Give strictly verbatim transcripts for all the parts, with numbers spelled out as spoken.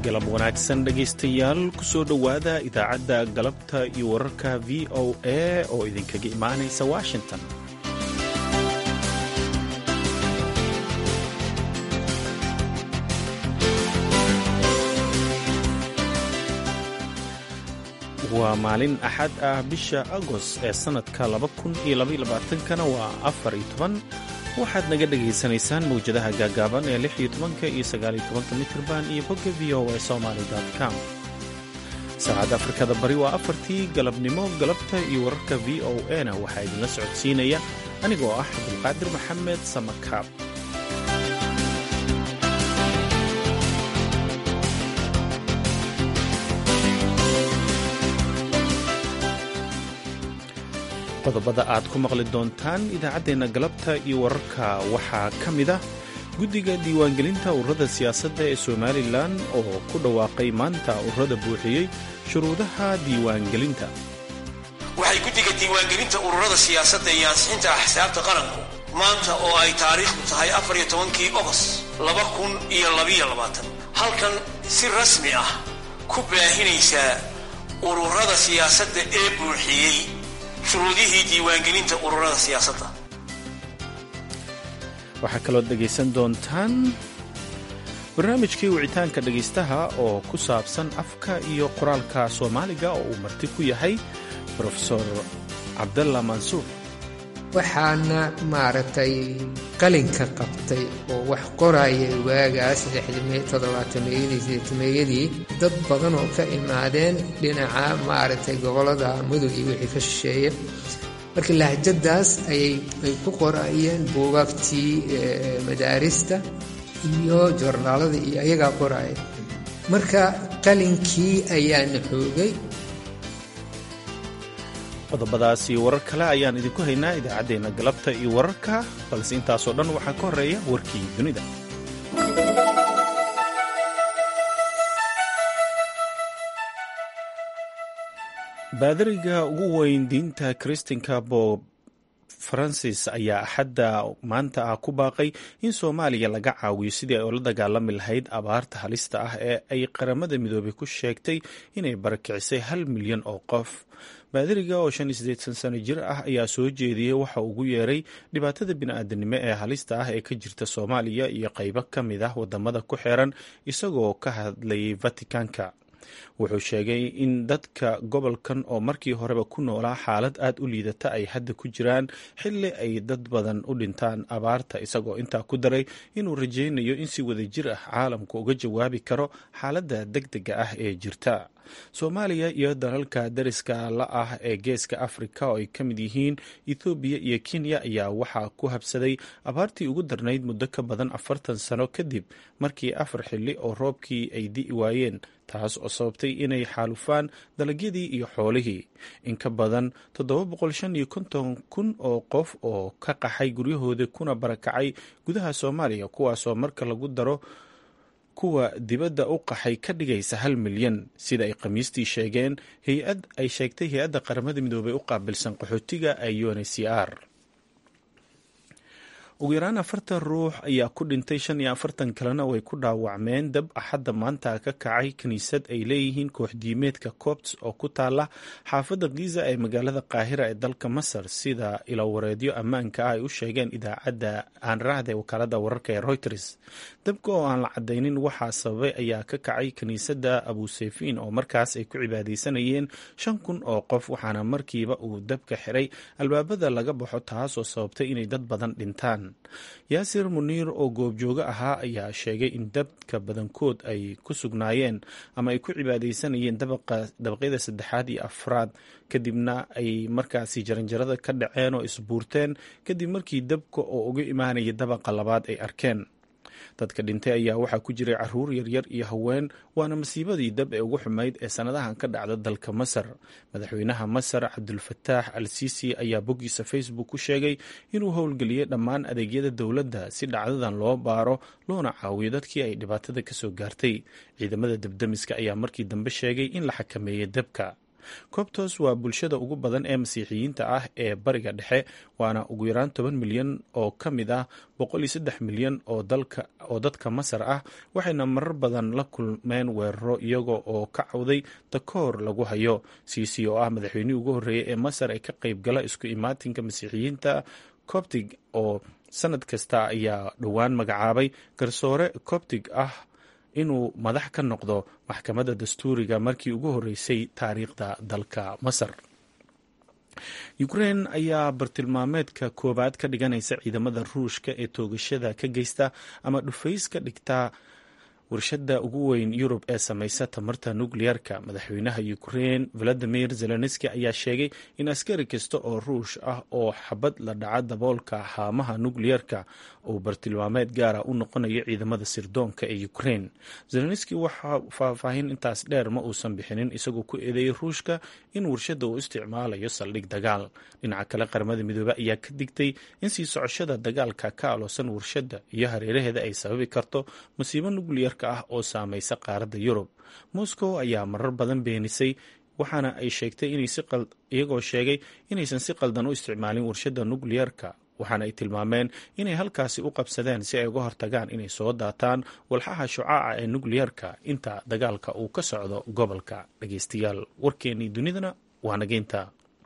galab wanaagsan dhegaystayaal kusoo dhowaada idaacadda galabta iyo wararka v o a oo idinkaga imaanaysa washington. waa maalin axad ah bisha agost ee sannadka laba kun iyo labaiyo labaatankana waa afar iyo toban. waxaad naga dhegaysanaysaan mawjadaha gaagaaban ee lix iyo tobanka iyo sagaal iyo tobanka mitirban iyo bogga v o a somaly com. saacadda afrikada bari waa afartii galabnimo. galabta iyo wararka v o a na waxaa idinla socodsiinaya anigoo ah cabdulqaadir maxamed samakaab. qodobada aad ku maqli doontaan idaacaddeenna galabta iyo wararka waxaa ka mid ah guddiga diiwaangelinta ururada siyaasadda ee somalilan oo ku dhawaaqay maanta ururada buuxiyey shuruudaha diiwaangelinta. waxay guddiga diiwaangelinta ururada siyaasadda iyo ansixinta axsaabta qaranku maanta oo ay taariikhdu tahay afar iyo tobankii ogost laba kun iyo labaiyo labaatan halkan si rasmi ah ku baahinaysaa ururada siyaasadda ee buuxiyey shuruudihii diiwaangelinta ururada siyaasadda. waxaa kaloo dhegaysan doontaan barnaamijkii wicitaanka dhegaystaha oo ku saabsan afka iyo qoraalka soomaaliga oo uu marti ku yahay brofesor cabdalla mansuur. waxaana maaragtay qalinka qabtay oo wax qoraya waagaas toddobaatameyadii dad badan oo ka imaadeen dhinaca maaragtay gobollada mudug iyo wixii ka shisheeya. marka lahjadaas ayay ku qorayeen buugaagtii madaarista iyo joornaalada iyo ayagaa qoraya. marka qalinkii ayaana xoogay. qodobadaas iyo warar kale ayaan idinku haynaa idaacaddeenna galabta iyo wararka, balse intaasoo dhan waxaa ka horreeya warkii dunida. baadariga ugu weyn diinta kristinka bob francis ayaa axadda maanta ah ku baaqay in soomaaliya laga caawiyo sidii ay ula dagaalami lahayd abaarta halista ah ee ay qaramada midoobay ku sheegtay inay barakicisay hal milyan oo qof. baadariga oo shan iyo siddeetan sano jir ah ayaa soo jeediyey waxa ugu yeeray dhibaatada bini'aadanimo ee halista ah ee ka jirta soomaaliya iyo qaybo ka mid ah wadamada ku xeeran isagoo ka hadlayay vaticanka. wuxuu sheegay in dadka gobolkan oo markii horeba ku noolaa xaalad aad u liidata ay hadda ku jiraan xilli ay dad badan u dhintaan abaarta, isagoo intaa ku daray inuu rajaynayo in si wadajir ah caalamku uga jawaabi karo xaaladda degdega ah ee jirta. soomaaliya iyo dalalka dariska la ah ee geeska afrika oo ay ka mid yihiin ethoobiya iyo kenya ayaa waxaa ku habsaday abaartii ugu darnayd muddo ka badan afartan sano kadib markii afar xilli oo roobkii ay di'i waayeen, taas oo sababtay inay xaalufaan dalagyadii iyo xoolihii. in ka badan toddoba boqol shan iyo konton kun oo qof oo ka qaxay guryahooda kuna barakacay gudaha soomaaliya, kuwaasoo marka lagu daro kuwa dibadda u qaxay ka dhigaysa hal milyan, sida ay khamiistii sheegeen hay-ad ay sheegtay hay-adda qaramada midoobay u qaabilsan qaxootiga ee u n h c r. ugu yaraan afartan ruux ayaa ku dhintay, shan iyo afartan kalena way ku dhaawacmeen dab axadda maanta ka kacay kiniisad ay leeyihiin kooxdiimeedka copts oo ku taala xaafadda giza ee magaalada qaahira ee dalka masar, sida ilawareedyo ammaanka ah ay u sheegeen idaacadda aanraahda ee wakaaladda wararka ee reuters. dabka oo aan la cadaynin waxaa sababay ayaa ka kacay kiniisadda abuseyfiin oo markaas ay ku cibaadaysanayeen shan kun oo qof, waxaana markiiba uu dabka xiray albaabada laga baxo, taasoo sababtay inay dad badan dhintaan. yaasir muniir oo goobjooga ahaa ayaa sheegay in dadka badankood ay ku sugnaayeen ama ay ku cibaadaysanayeen dabaqyada saddexaad iyo afraad, kadibna ay markaasi jaranjarada ka dhaceen oo isbuurteen kadib markii dabka oo uga imaanaya dabaqa labaad ay arkeen. dadka dhintay ayaa waxaa ku jiray caruur yaryar iyo haween, waana masiibadii dab ee ugu xumayd ee sannadahan ka dhacda dalka masar. madaxweynaha masar cabdulfataax al siisi ayaa boggiisa facebook ku sheegay inuu howlgeliyey dhammaan adeegyada dowladda si dhacdadan loo baaro loona caawiyo dadkii ay dhibaatada ka soo gaartay. ciidamada dabdamiska ayaa markii dambe sheegay in la xakameeyey dabka. coptos waa bulshada ugu badan ee masiixiyiinta ah ee bariga dhexe, waana ugu yaraan toban milyan oo ka mid ah boqol iyo saddex milyan oo dalka oo dadka Masar ah, waxayna marar badan la kulmeen weeraro iyaga oo ka cawday takoor lagu hayo. Sisi oo ah madaxweynihii ugu horreeyay ee Masar ee ka qayb gala isku imaatinka masiixiyiinta Coptic oo sanad kasta ayaa dhowaan magacaabay garsoore Coptic ah inuu madax ka noqdo maxkamadda dastuuriga markii ugu horreysay taariikhda dalka Masar. Ukraine ayaa bartilmaameedka koowaad ka dhiganaysa ciidamada Ruushka ee toogashada ka geysta ama dhufays ka dhigta warshada ugu weyn Yurub ee samaysa tamarta nukliyeerka. Madaxweynaha Ukraine Volodymyr Zelensky ayaa sheegay in askari kasta oo Ruush ah oo xabad la dhaca daboolka haamaha nukliyeerka uu bartilmaameed gaara u noqonayo ciidamada sirdoonka ee Ukraine. Zelensky waxa faahfaahin intaas dheer ma uusan bixinin, isagoo ku eedeeyay Ruushka in warshada uu isticmaalayo saldhig dagaal. Dhinaca kale, qaramada midoobay ayaa ka digtay in sii socoshada dagaalka ka aloosan warshada iyo hareeraheeda ay sababi karto masiibo nukliyeer ah oo saamaysa qaaradda Yurub. Moscow ayaa marar badan beenisay, waxaana ay sheegtay inay si qal iyagoo sheegay inaysan si qaldan u isticmaalin warshada nukliyeerka, waxaana ay tilmaameen inay halkaasi u qabsadeen si ay uga hortagaan inay soo daataan walxaha shucaaca ee nukliyeerka inta dagaalka uu ka socdo gobolka. Dhageystayaal, warkeennii dunidana waa nageynta.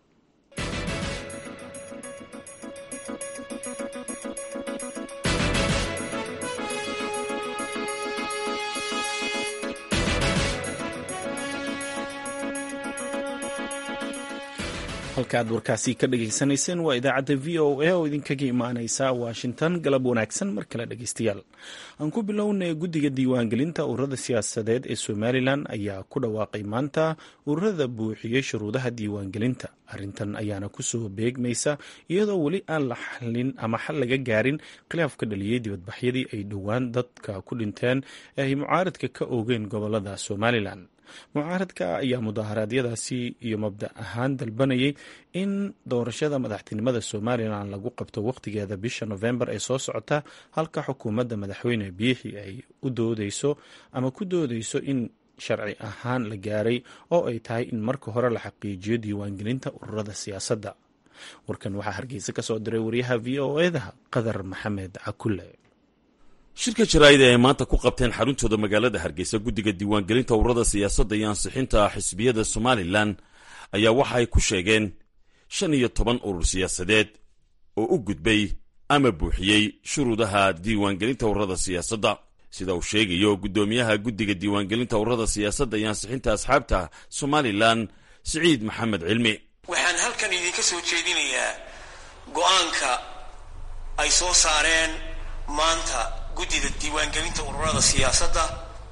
halka aad warkaasi ka dhageysanayseen waa idaacadda v o a oo idinkaga imaaneysa Washington. galab wanaagsan mar kale dhegeystayaal. aan ku bilownay guddiga diiwaangelinta ururada siyaasadeed ee Somalilan ayaa ku dhawaaqay maanta ururada buuxiyey shuruudaha diiwaangelinta. arrintan ayaana kusoo beegmaysa iyadoo weli aan la xalin ama xal laga gaarin khilaaf ka dhaliyey dibadbaxyadii ay dhowaan dadka ku dhinteen ee ay mucaaradka ka oogeen gobolada Somalilan. mucaaradka ayaa mudaharaadyadaasi iyo mabda ahaan dalbanayay in doorashada madaxtinimada Somalilan lagu qabto waqtigeeda bisha November ee soo socota, halka xukuumadda madaxweyne Biixi ay u doodeyso ama ku doodeyso in sharci ahaan la gaaray oo ay tahay in marka hore la xaqiijiyo diiwaangelinta ururada siyaasadda. warkan waxaa Hargeysa ka soo diray wariyaha v o a-da Qadar Maxamed Cakulle. shirka jaraa'id ee maanta ku qabteen xaruntooda magaalada Hargeysa guddiga diiwaangelinta ururada siyaasadda iyo ansixinta xisbiyada Somalilan ayaa waxa ay ku sheegeen shan iyo toban urur siyaasadeed oo u gudbay ama buuxiyey shuruudaha diiwaangelinta ururada siyaasadda, sida uu sheegayo guddoomiyaha guddiga diiwaangelinta ururada siyaasadda iyo ansixinta asxaabta Somalilan Siciid Maxamed Cilmi. waxaan halkan idinka soo jeedinayaa go'aanka ay soo saareen maanta guddida diiwaangelinta ururada siyaasadda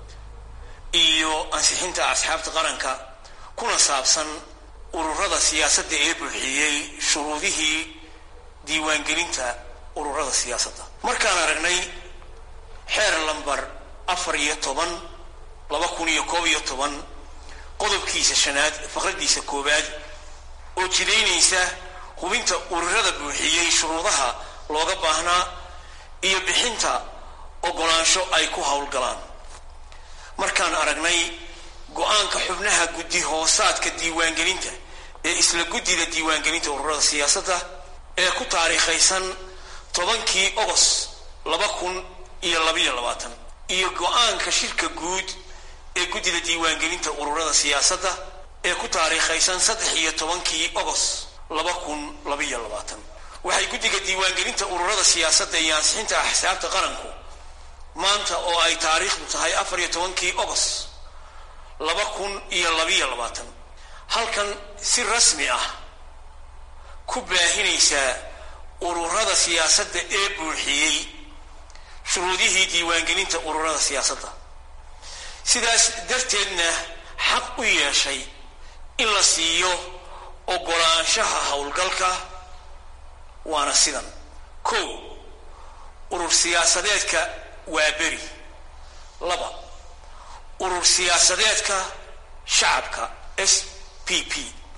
iyo ansixinta asxaabta qaranka kuna saabsan ururada siyaasadda ee buuxiyey shuruudihii diiwaangelinta ururada siyaasadda. markaan aragnay xeer lambar afar iyo toban laba kun iyo koob iyo toban qodobkiisa shanaad faqradiisa koowaad oo jidaynaysa hubinta ururada buuxiyey shuruudaha looga baahnaa iyo bixinta ogolaansho ay ku howlgalaan. markaan aragnay go'aanka xubnaha guddi hoosaadka diiwaangelinta ee isla guddida diiwaangelinta ururada siyaasadda ee ku taariikhaysan tobankii ogos laba kun iyo labaiyo labaatan iyo go'aanka shirka guud ee guddida diiwaangelinta ururada siyaasadda ee ku taariikhaysan saddex iyo tobankii ogos laba kun labaiyo labaatan waxay guddiga diiwaangelinta ururada siyaasadda iyo ansixinta axsaabta qaranku maanta oo ay taariikhdu tahay afar iyo tobankii ogos laba kun iyo labaiyo labaatan halkan si rasmi ah ku baahinaysaa ururada siyaasadda ee buuxiyey shuruudihii diiwaangelinta ururada siyaasadda, sidaas darteedna xaq u yeeshay in la siiyo ogolaanshaha howlgalka. waana sidan: kow, urur siyaasadeedka waa beri; laba, urur siyaasadeedka shacabka S P P;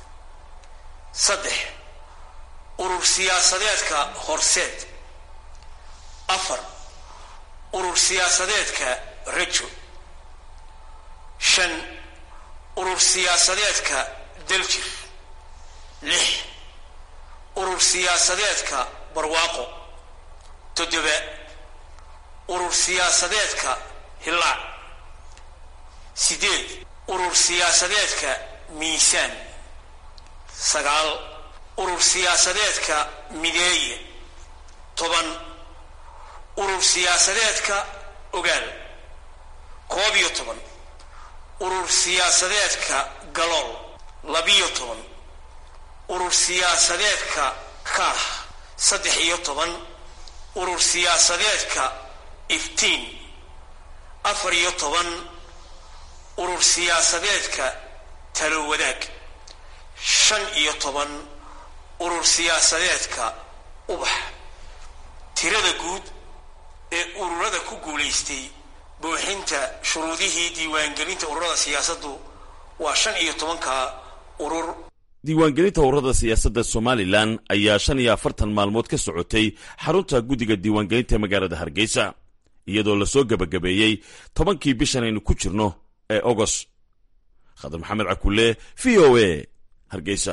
saddex, urur siyaasadeedka horseed; afar, urur siyaasadeedka rajo; shan, urur siyaasadeedka daljir. lix urur siyaasadeedka barwaaqo. toddoba urur siyaasadeedka hillaac. sideed urur siyaasadeedka miisaan. sagaal urur siyaasadeedka mideeye. toban urur siyaasadeedka ogaal. koob iyo toban urur siyaasadeedka galool. labiyo toban urur siyaasadeedka kaax. saddex iyo toban urur siyaasadeedka iftiin. afar iyo toban urur siyaasadeedka talo wadaag. shan iyo toban urur siyaasadeedka ubax. tirada guud ee ururada ku guulaystay buuxinta shuruudihii diiwaangelinta ururada siyaasaddu waa shan iyo tobanka urur. diiwaangelinta ururada siyaasadda somalilan ayaa shan iyo afartan maalmood ka socotay xarunta guddiga diiwaangelinta ee magaalada hargeysa iyadoo lasoo gebagabeeyey tobankii bishan aynu ku jirno ee ogos. khadar maxamed cakulle, v o a, hargeysa.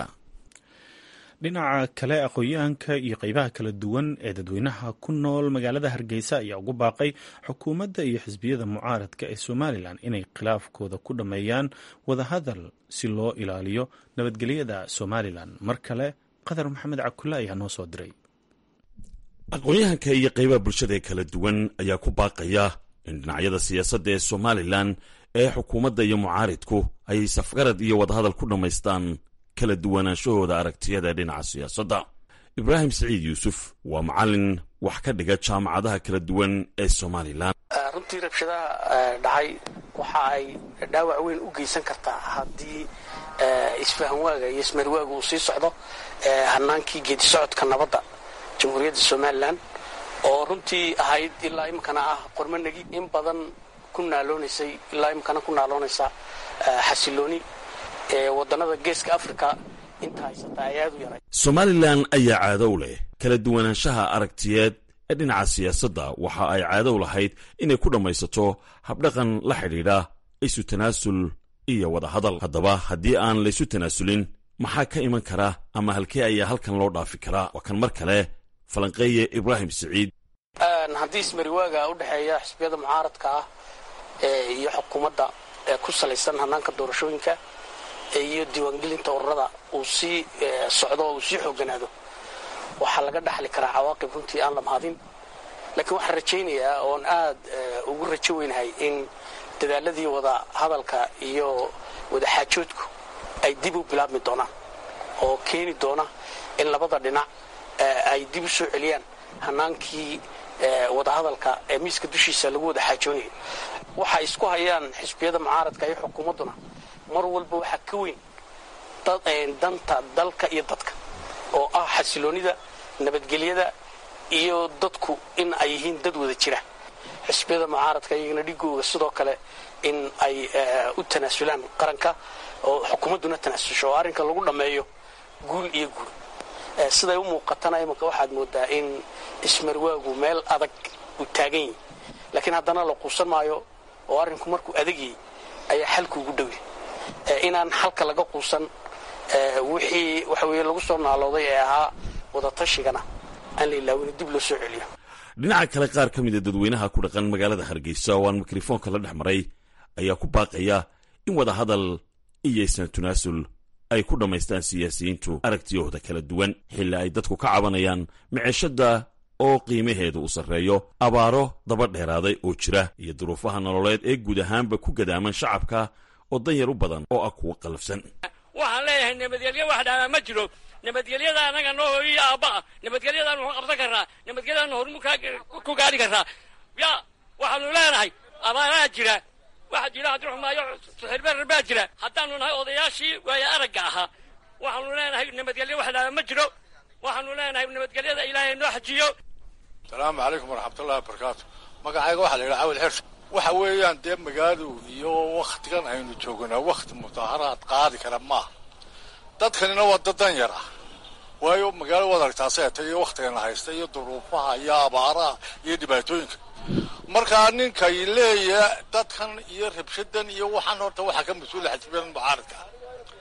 dhinaca kale aqoon-yahanka iyo qeybaha kala duwan ee dadweynaha ku nool magaalada hargeysa ayaa ugu baaqay xukuumadda iyo xisbiyada mucaaradka ee somalilan inay khilaafkooda ku dhammeeyaan wadahadal si loo ilaaliyo nabadgelyada somalilan. mar kale qadar maxamed cakulle ayaa noo soo diray. aqoon-yahanka iyo qeybaha bulshada ee kala duwan ayaa ku baaqaya in dhinacyada siyaasadda ee somalilan ee xukuumadda iyo mucaaridku ay safgarad iyo wadahadal ku dhammaystaan kala duwanaanshahooda aragtiyada dhinaca siyaasadda. ibraahim saciid yuusuf waa macalin wax ka dhiga jaamacadaha kala duwan ee somalilan. runtii rabshadaha dhacay waxa ay dhaawac weyn u geysan kartaa haddii isfahanwaaga iyo ismarwaaga uu sii socdo hanaankii geedi socodka nabadda jamhuuriyadda somalilan oo runtii ahayd ilaa imikana ah qormanagi in badan ku naaloonaysay ilaa imikana ku naaloonaysa xasilooni ee wadannada geeska afrika inta haysata ay aad u yaray. somalilan ayaa caadow leh kala duwanaanshaha aragtiyeed ee dhinaca siyaasadda. waxa ay caadow lahayd inay ku dhammaysato habdhaqan la xidhiidha isu tanaasul iyo wadahadal. haddaba haddii aan laysu tanaasulin maxaa ka iman kara ama halkee ayaa halkan loo dhaafi karaa? waa kan mar kale falanqeeye ibraahim saciid. haddii ismariwaaga u dhexeeya xisbiyada mucaaradka ah iyo xukuumadda ee ku salaysan hanaanka doorashooyinka iyo diiwaangelinta ururada uu sii socdo oo uu sii xooganaado waxaa laga dhaxli karaa cawaaqib runtii aan la mahadin. laakiin waxaan rajaynayaa oon aad ugu rajo weynahay in dadaaladii wada hadalka iyo wada xaajoodku ay dib u bilaabmi doonaan oo keeni doona in labada dhinac ay dib u soo celiyaan hanaankii wadahadalka ee miiska dushiisa lagu wada xaajoonayay. waxay isku hayaan xisbiyada mucaaradka iyo xukuumadduna mar walba waxaa ka weyn danta dalka iyo dadka oo ah xasiloonida nabadgelyada iyo dadku in ay yihiin dad wada jira. xisbiyada mucaaradka iyagana dhigooga sidoo kale in ay u tanaasulaan qaranka oo xukuumadduna tanaasusho oo arrinka lagu dhammeeyo guul iyo guul. siday u muuqatana imanka waxaad moodaa in ismarwaagu meel adag uu taagan yahay laakiin haddana la quusan maayo oo arrinku markuu adagyahay ayaa xalku ugu dhowya. inaan xalka laga quusan wixii waxa weye lagu soo naalooday ee ahaa wadatashiigana aan la ilaawin dib loo soo celiyo. dhinaca kale qaar ka mida dadweynaha ku dhaqan magaalada hargeysa oo aan mikrofoonka la dhex maray ayaa ku baaqaya in wadahadal iyo isna tanaasul ay ku dhammaystaan siyaasiyiintu aragtiyahooda kala duwan xilli ay dadku ka cabanayaan maciishadda oo qiimaheedu uu sarreeyo, abaaro daba dheeraaday oo jira iyo duruufaha nololeed ee guud ahaanba ku gadaaman shacabka oo danyar u badan oo ah kuwa qalafsan. waxaan leeyahay nabadgelyo wax dhaamaa ma jiro. nabadgelyada anaga noo hooyiyo aabba'a nabadgelyadaan wuxuu qabsan karraa, nabadgelyadaan hormu ku gaadhi karraa. ya waxaanu leenahay abaaraha jira, waxa jira haddruxmaayo xirbeer baa jira. haddaanu nahay odayaashii waaya aragga ahaa waxaanu leenahay nabadgelyo wax dhaamaa ma jiro. waxaanu leenahay nabadgelyada ilaahay noo xajiyo. asalaamu calaykum waraxmatullahi wabarakaatu. magacayga waxaa la yidhaha cawil xirsh. waxa weeyaan dee magaaladu iyo wakhtigan aynu joognaa wakhti mudaharaad qaadi kara maaha. dadkanina waa dad dan yar ah, waayo magaalo waad aragtaa seeta iyo wakhtigana haysta iyo duruufaha iyo abaaraha iyo dhibaatooyinka. markaa ninkay leeya dadkan iyo rabshadan iyo waxaan horta waxaa ka mas-uula xisbiyadan mucaaradka.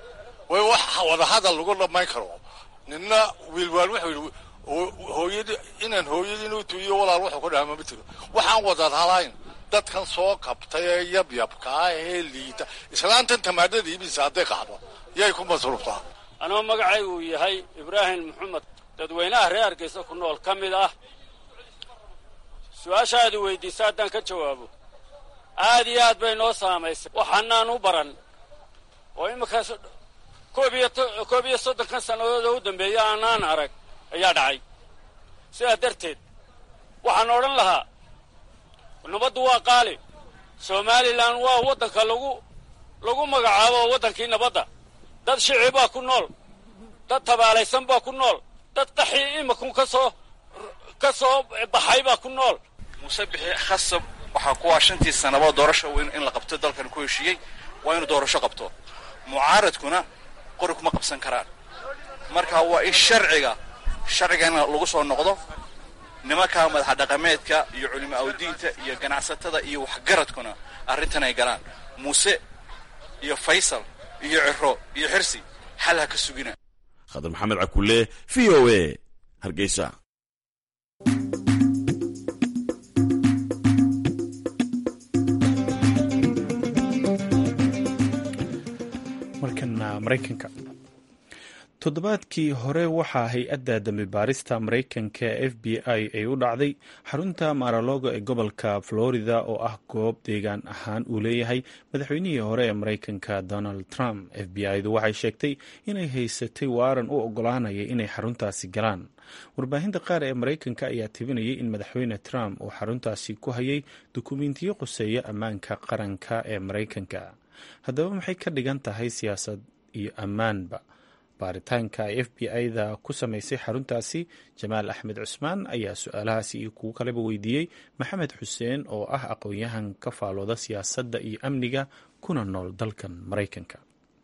way wax wada hadal lagu dhamayn karo ninna wiilwaan wuxuu yidhi hooyadii inaan hooyadii inuu tuuyo walaal wuxuu ku dhaama ma jiro waxaan wadaad halayn dadkan soo qabtay ee yabyabka ah ee liita islaantan tamaadada iibisa hadday qaxdo yay ku masruuftaa anoo magacaygu yahay ibraahim maxamed dadweynaha reer Hargeysa ku nool ka mid ah su-aashaadu weydiisa haddaan ka jawaabo aad iyo aad bay noo saamaysay waxaanaan u baran oo iminkaas koob iyo koob iyo soddonkan sannadood u dambeeya aanaan arag ayaa dhacay sidaa darteed waxaan odhan lahaa nabaddu waa qaali somalilan waa waddanka lagu lagu magacaabo waddankii nabadda dad shicib baa ku nool dad tabaalaysan baa ku nool dad qaxi imakun ka soo ka soo baxay baa ku nool muuse bixi khasab waxaa kuwaa shantii sannadood doorasho weyn in la qabto dalkan ku heshiiyey waa inuu doorasho qabto mucaaradkuna qori kuma qabsan karaan marka waa in sharciga sharcigana lagu soo noqdo nimanka madaxa dhaqameedka iyo culimo awdiinta iyo ganacsatada iyo waxgaradkuna arrintan ay galaan muuse iyo faysal iyo ciro iyo xirsi xal ha ka sugina khadar maxamed cakulle v o a Hargeysa. markana maraykanka toddobaadkii hore waxaa hay-adda dambi baarista maraykanka f b i ay u dhacday xarunta Mar-a-Lago ee gobolka Florida oo ah goob deegaan ahaan uu leeyahay madaxweynihii hore ee maraykanka Donald Trump. f b i-du waxay sheegtay inay haysatay waaran u ogolaanaya inay xaruntaasi galaan. warbaahinta qaar ee maraykanka ayaa tibinayay in madaxweyne Trump uu xaruntaasi ku hayay dukumiintiyo quseeya ammaanka qaranka ee maraykanka. haddaba maxay ka dhigan tahay siyaasad iyo ammaanba baaritaanka ay f b i-da ku samaysay xaruntaasi? jamaal axmed cusmaan ayaa su-aalahaasi iyo kuwo kaleba weydiiyey maxamed xuseen oo ah aqoon-yahan ka faalooda siyaasadda iyo amniga kuna nool dalkan maraykanka.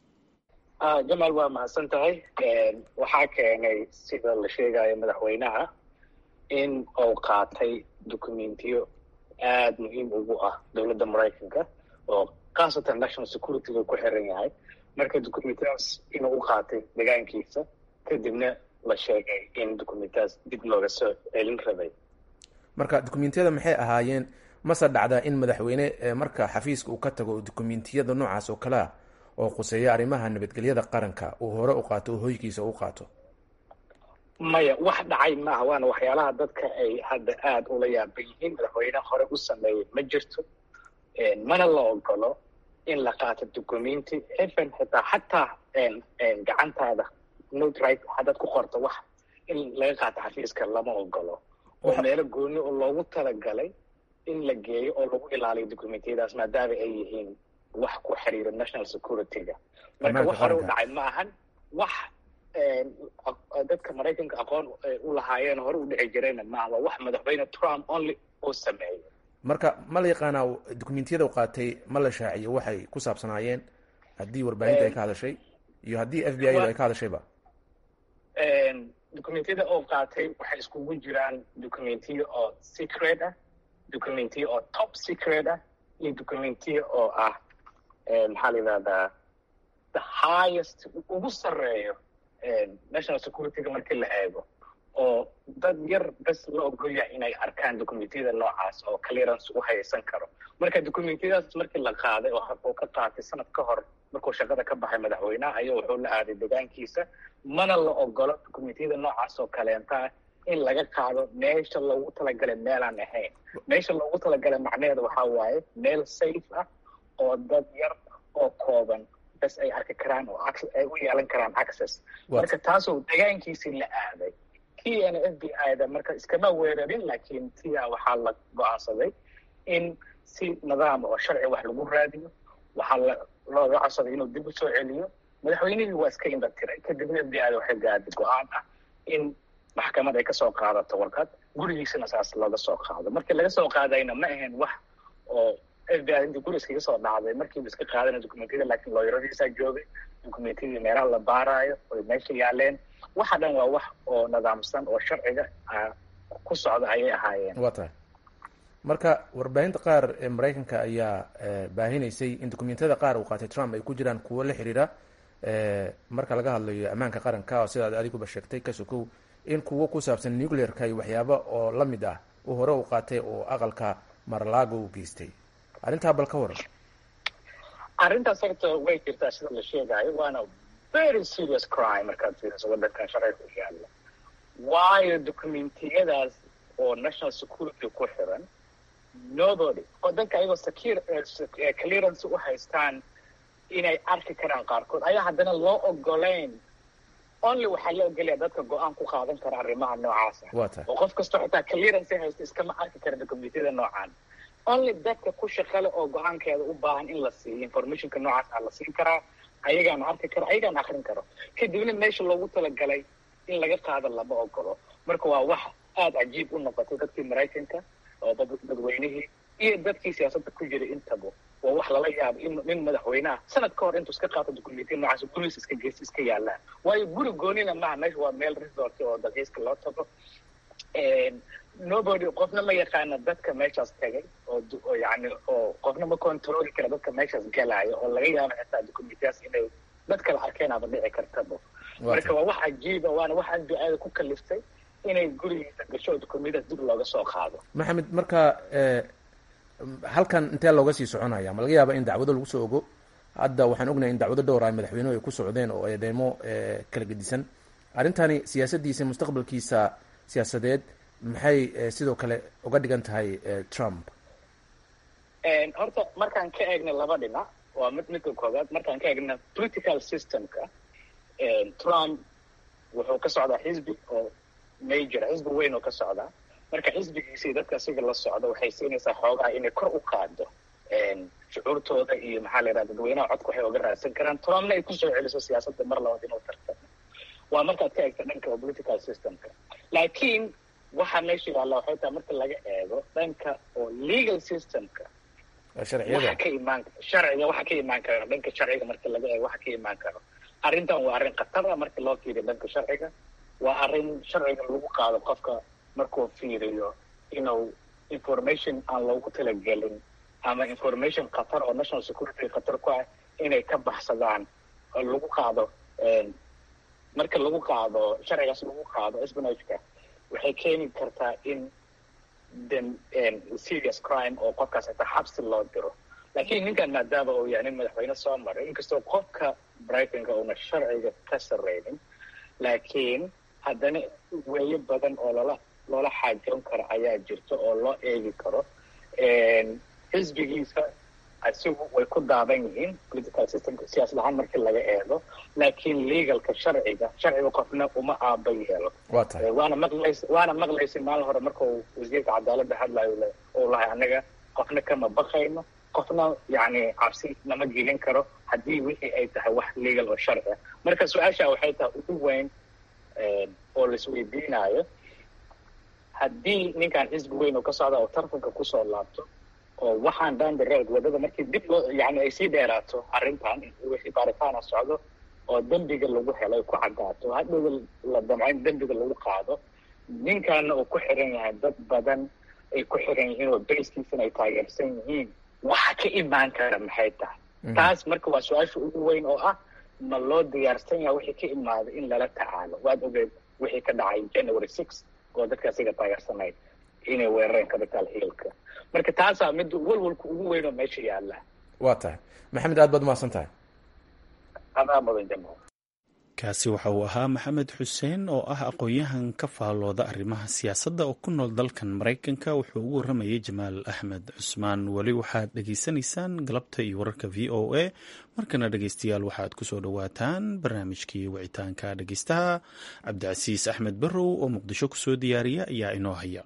jamaal waa mahadsan tahay. waxaa keenay sida la sheegayo madaxweynaha in uu qaatay dukumentiyo aada muhiim ugu ah dowladda maraykanka oo khaasatan national security-ga ku xiran yahay. marka dukumentadaas inuu u qaatay deegaankiisa kadibna la sheegay in dukumentadaas dib looga soo celin rabay. marka dukumentiyada maxay ahaayeen? mase dhacdaa in madaxweyne marka xafiiska uu ka tago dukumentiyada noocaas oo kale ah oo quseeya arrimaha nabadgelyada qaranka uu hore u qaato oo hoygiisa u qaato? maya, wax dhacay maaha. waana waxyaalaha dadka ay hadda aada ula yaaban yihiin. madaxweyne hore u sameeyey ma jirto, mana la ogolo in la qaato documenti even xitaa xataa gacantaada note right haddaad ku qorto wax in laga qaato xafiiska lama ogolo. oo meelo gooni oo loogu talagalay in la geeyo oo lagu ilaaliyo documentiyadaas maadaama ay yihiin wax ku xiriira national security-ga. marka wax hore u dhacay ma ahan wax dadka maraykanka aqoon u lahaayeen hore u dhici jirayna maaha. waa wax madaxweyne Trump only uu sameeyey. marka ma la yaqaanaa dukumentiyada u qaatay ma la shaaciyo waxay ku saabsanaayeen haddii warbaahinta ay ka hadashay iyo haddii f b i-da ay ka hadashayba? dukumentiyada oo qaatay waxay iskugu jiraan documentiyo oo secret ah, documentiyo oo top secret ah iyo documentiyo oo ah maxaa la yidhahdaa the highest ugu sarreeyo national security-ga markii la eego oo dad yar bas la ogol yahay inay arkaan documentiyada noocaas oo clearance u haysan karo. marka documentiyadaas markii la qaaday oo ka qaatay sanad ka hor markuu shaqada ka baxay madaxweynaha ayaa wuxuu la aaday deegaankiisa. mana la ogolo documentiyada noocaas oo kaleenta in laga qaado meesha loogu talagalay meelaan ahayn. meesha loogu talagalay macnaheeda waxaa waaye meel safe ah oo dad yar oo kooban bas ay arki karaan oo ay u yeelan karaan access. marka taasoo deegaankiisii la aaday. kiana f b i-da marka iskama weerarin, laakiin tiyaa waxaa la go-aansaday in si nidaam oo sharci wax lagu raadiyo. waxaa la looga codsaday inuu dib u soo celiyo. madaxweynihii waa iska indha tiray. kadibna f b i-da waxay gaaday go-aan ah in maxkamad ay kasoo qaadato warqad gurigiisana saas looga soo qaado. markii laga soo qaadayna ma ahayn wax oo f b i intii guri iskaga soo dhacday markiiba iska qaadana documentiyada, laakiin looyaradiisaa joogay. documentiyadii meelaha la baaraayo oy meesha yaaleen. waxa dhan waa wax oo nidaamsan oo sharciga ku socda ayay ahaayeen. waa tahay. marka warbaahinta qaar ee maraykanka ayaa baahinaysay in dokumentiyada qaar uu qaatay Trump ay ku jiraan kuwo la xiriira marka laga hadlayo ammaanka qaranka oo sidaad adiguba sheegtay ka sokow in kuwo ku saabsan nuclearka iyo waxyaaba oo la mid ah uu hore u qaatay oo aqalka Mar-a-Lago u geystay. arrintaa bal ka waran. arrintaas horta way jirtaa sida la sheegayo waana very serious crime markaad fiiriso waddankan sharciga ku yaalla waayo dokumentiyadaas oo national security ku xiran nobody waddanka ayagoo secure clearance u haystaan inay arki karaan qaarkood ayaa haddana loo ogoleyn only waxaa la ogolaya dadka go-aan ku qaadan kara arrimaha noocaasa oo qof kastoo xitaa clearance haysta iskama arki kara dokumentiyada noocaan only dadka ku shaqale oo go-aankeeda u baahan in la siiyo informationka noocaas ah la siin karaa ayagaana arki karo ayagaana akrin karo kadibna meesha loogu talagalay in laga qaado lama ogolo marka waa wax aada cajiib u noqotay dadkii maraykanka oo dadweynihii iyo dadkii siyaasadda ku jiray intaba waa wax lala yaabo in nin madaxweyneah sanad ka hor intuu iska qaato dokumentiya noocaas gurigiis iska geysta iska yaallaan waayo guri goonina maaha meesha waa meel resort oo dalxiiska loo tago nobody qofna ma yaqaana dadka meeshaas tagay oo yani oo qofna ma controli kara dadka meeshaas galaayo oo laga yaabo xitaa dokumentiyaas inay dad kala arkeen aba dhici kartaba marka waa wax cajiiba waana wax aan ducaada ku kaliftay inay gurigiisa gasho dokumentiyadaas dib looga soo qaado. maxamed marka halkan intee looga sii soconaya ma laga yaaba in dacwado lagu soo ogo hadda waxaan ognahay in dacwado dhowr ay madaxweynuhu ay ku socdeen oo eedeymo kala gedisan arrintani siyaasadiisa mustaqbalkiisa siyaasadeed maxay sidoo kale uga dhigan tahay Trump. horta markaan ka eegna laba dhinac waa mid midka koobaad markaan ka eegna political systemka Trump wuxuu ka socdaa xisbi oo major xisbi weyn oo ka socdaa marka xisbigiisii dadka asiga la socda waxay siinaysaa xoogaa inay kor u qaado shucuurtooda iyo maxaa la yidhahda dadweynaha codka waxay oga raadsan karaan Trumpna ay kusoo celiso siyaasadda mar labaad inuu tartamo waa markaad ka eegta dhanka political systemka laakiin waxaa meesha yaalla waxay tahay marka laga eego dhanka oo legal systemka waxa ka imaan sharciga waxa ka imaan kara dhanka sharciga marka laga eego waxa ka imaan karo arrintan waa arrin khatar ah marka loo fiiriyo dhanka sharciga waa arrin sharciga lagu qaado qofka markuu fiiriyo inuu information aan loogu talagelin ama information khatar oo national security khatar ku ah inay ka baxsadaan oo lagu qaado marka lagu qaado sharcigaas lagu qaado espionage-ka waxay keeni kartaa in then serious crime oo qofkaas xitaa xabsi loo diro laakiin ninkan maadaama uu yahay nin madaxweyne soo maray inkastoo qofka brightonka uuna sharciga ka sarreynin laakiin haddana weeyo badan oo loola loola xaajoon karo ayaa jirta oo loo eegi karo xisbigiisa asigu way ku daadan yihiin political systemka siyaasad ahaan markii laga eego laakiin legalka sharciga sharciga qofna uma aaba yeelo waana maqlaysa waana maqlaysa maalin hore marka uu wasiirka cadaaladda hadlayo oo lahay anaga qofna kama baqayno qofna yani cabsi lama gelin karo haddii wixii ay tahay wax legal oo sharci ah marka su-aasha waxay tahay ugu weyn oo la isweydiinayo haddii ninkan xisbi weyn oo ka socda oo tartanka kusoo laabto oo waxaan down the road wadada markii dib loo yani ay sii dheeraato arrintan wixii baaritaana socdo oo dembiga lagu helo ay ku caddaato hadhow la damco in dembiga lagu qaado ninkaana uu ku xiran yahay dad badan ay ku xiran yihiin oo bayskiisana ay taageersan yihiin waxa ka imaan kara maxay tahay taas marka waa su-aasha ugu weyn oo ah ma loo diyaarsan yahay wixii ka imaada in lala tacaalo waad ogeed wixii ka dhacay January six oo dadka asiga taageersanayd inay weerareen capital hillka marka taasaa mid walwalka ugu weyn oo meesha yaalla waa tahay maxamed aad baad mahadsan tahay adaa badan jamaal kaasi waxa uu ahaa maxamed xuseen oo ah aqoon-yahan ka faallooda arrimaha siyaasadda oo ku nool dalkan maraykanka wuxuu ugu warramayay jamaal axmed cusmaan weli waxaad dhegaysanaysaan galabta iyo wararka v o a markana dhegaystayaal waxaad ku soo dhowaataan barnaamijkii wicitaanka dhegaystaha cabdicasiis axmed barrow oo muqdisho kusoo diyaariya ayaa inoo haya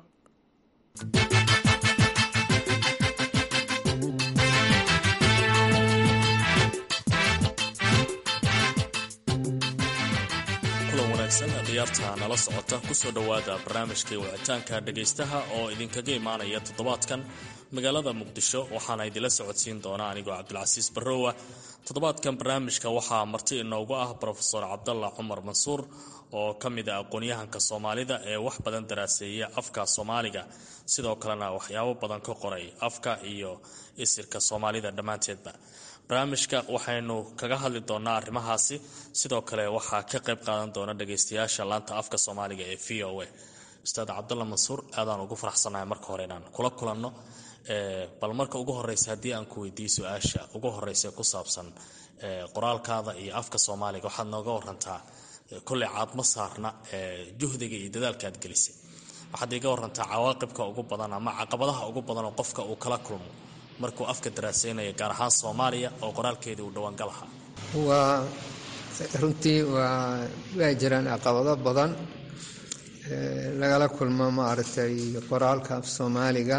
diyaarta nala socota kusoo dhowaada barnaamijkai wicitaanka dhegaystaha oo idinkaga imaanaya toddobaadkan magaalada muqdisho waxaana idinla socodsiin doonaa anigoo cabdilcasiis barrowa. toddobaadkan barnaamijka waxaa marti inoogu ah brofesor cabdalla cumar mansuur oo ka mid ah aqoon-yahanka soomaalida ee wax badan daraaseeya afka soomaaliga, sidoo kalena waxyaabo badan ka qoray afka iyo isirka soomaalida dhammaanteedba. barnaamijka waxaynu kaga hadli doonaa arrimahaasi. sidoo kale waxaa ka qayb qaadan doona dhagaystayaasha laanta afka soomaaliga ee v o a. ustaad cabdalla mansuur, aadaan ugu faraxsanahay marka hore inaan kula kulanno. bal marka ugu horeysa haddii aan ku weydiiyo su-aasha ugu horeysa ku saabsan qoraalkaada iyo afka soomaaliga, waxaad nooga warantaa kolley caadma saarna juhdiga iyo dadaalka aad gelisay. waxaad iga warantaa cawaaqibka ugu badan ama caqabadaha ugu badan oo qofka uu kala kulmo markuu afka daraaseynaya, gaar ahaan soomaaliya oo qoraalkeeda uu dhawaan galaha. waa runtii waa waa jiraan caqabado badan lagala kulmo maaragtay qoraalka af soomaaliga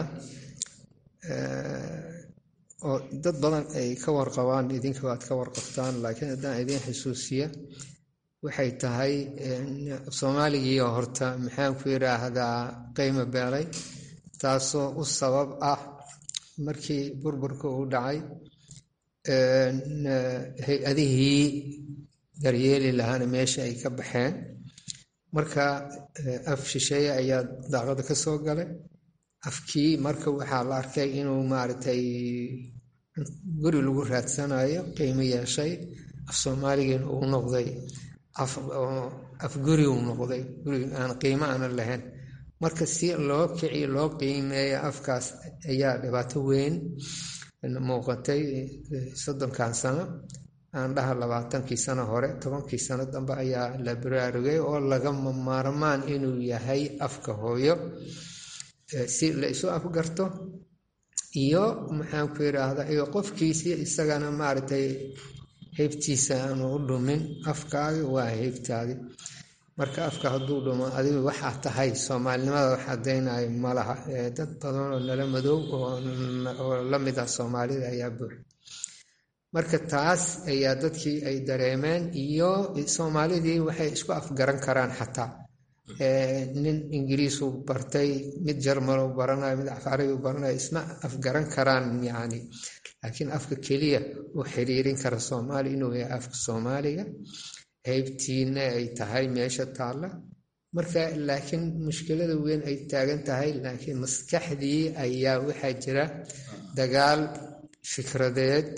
oo dad badan ay ka warqabaan, idinka waad ka warqabtaan, laakiin haddaan idin xusuusiya waxay tahay soomaaligii horta maxaan ku yidhaahdaa qiimo beelay, taasoo u sabab ah markii burburka uu dhacay hay-adihii daryeeli lahaana meesha ay ka baxeen. marka af shisheeye ayaa daaqada ka soo galay. afkii marka waxaa la arkay inuu maaragtay guri lagu raadsanayo qiimo yeeshay. af soomaaligiina uu noqday af guri uu noqday, guri aan qiimo aanan lahayn. marka si loo kiciyo loo qiimeeyo afkaas ayaa dhibaato weyn muuqatay soddonkan sano, aan dhaha labaatankii sano hore, tobankii sano dambe ayaa la baraarugay oo lagama maarmaan inuu yahay afka hooyo si la isu afgarto iyo maxaan ku yidhaahdaa iyo qofkiisii isagana maaragtay heybtiisa aanu u dhumin. afkaaga waa heybtaadi. marka afka hadduu dhumo adigu waxaa tahay soomaalinimada wax caddaynayo ma laha. dad badan oo nala madow oo la mid ah soomaalida ayaa buuxa. marka taas ayaa dadkii ay dareemeen, iyo soomaalidii waxay isku afgaran karaan xataa. nin ingiriisu bartay, mid jarmal u baranayo, mid afcarabi u baranayo, isma afgaran karaan yani. laakiin afka keliya u xiriirin kara soomaali inuu yahay afka soomaaliga, heybtiina ay tahay meesha taalla. marka laakiin mushkilada weyn ay taagan tahay, laakiin maskaxdii ayaa waxaa jira dagaal fikradeed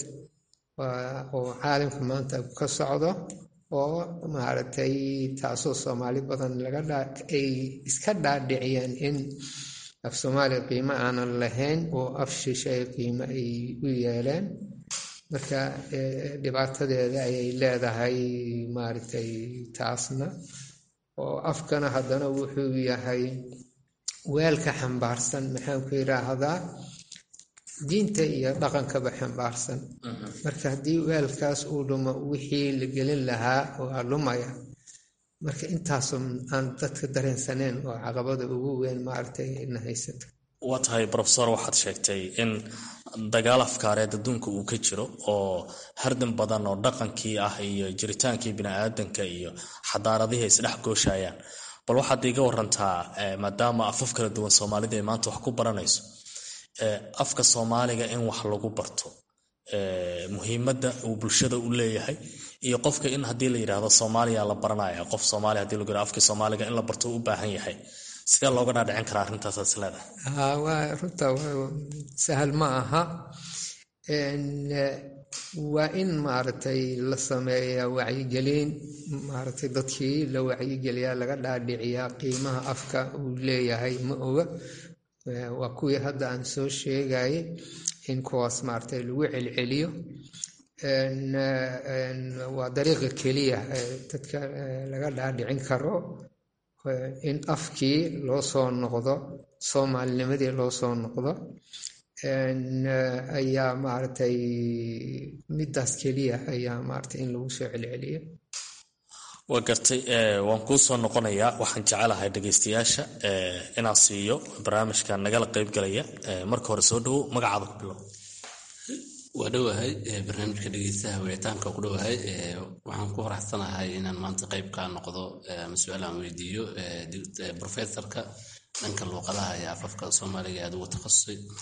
oo caalamka maanta ka socdo oo maaragtay taasoo soomaali badan laga ay iska dhaadhiciyeen in af soomaaliya qiimo aanan lahayn oo af shisheeye qiimo ay u yeeleen. marka dhibaatadeeda ayay leedahay maaragtay taasna. oo afkana haddana wuxuu yahay weelka xambaarsan, maxaan ku yidhaahdaa, diinta iyo dhaqankaba xambaarsan. marka haddii weelkaas uu dhumo wixii la gelin lahaa waa lumaya. marka intaasoo aan dadka dareensaneen oo caqabada ugu weyn maaragtay ina haysato. waa tahay brofesor, waxaad sheegtay in dagaal afkaareed adduunka uu ka jiro oo hardan badan oo dhaqankii ah iyo jiritaankii bini-aadanka iyo xadaaradihii ay isdhex gooshayaan. bal waxaad iga warantaa, maadaama afaf kala duwan soomaalida ay maanta wax ku baranayso, afka soomaaliga in wax lagu barto muhiimadda uu bulshada u leeyahay, iyo qofka in haddii la yidhaahdo soomaaliya la baranaya, qof soomaaliya hadii lagu yidhahdo afka soomaaliga in la barto u baahan yahay, sidee looga dhaadhicin karaa arrintaasaad is leedahay? waa runta sahal ma aha. waa in maaragtay la sameeyaa wacyigelin, maaragtay dadkii la wacyigeliyaa, laga dhaadhiciyaa qiimaha afka uu leeyahay. ma oga waa kuwii hadda aan soo sheegayay in kuwaas maaragtay lagu celceliyo. waa dariiqa keliya dadka laga dhaadhicin karo in afkii loo soo noqdo, soomaalinimadii loo soo noqdo. ayaa maaragtay midaas keliya ayaa maaragtay in lagu soo celceliyo. waa gartay. waan kuu soo noqonayaa. waxaan jecelahay dhagaystayaasha inaan siiyo barnaamijka nagala qaybgalaya. marka hore soo dhawow, magacaada ku bilow. waa dhowahay barnaamijka dhegeystaha wicitaanka ku dhowahay. waxaan ku faraxsanahay inaan maanta qayb ka noqdo ama su-aal aan weydiiyo professorka dhanka luuqadaha iyo afafka soomaaliga aad ugu takhasusay.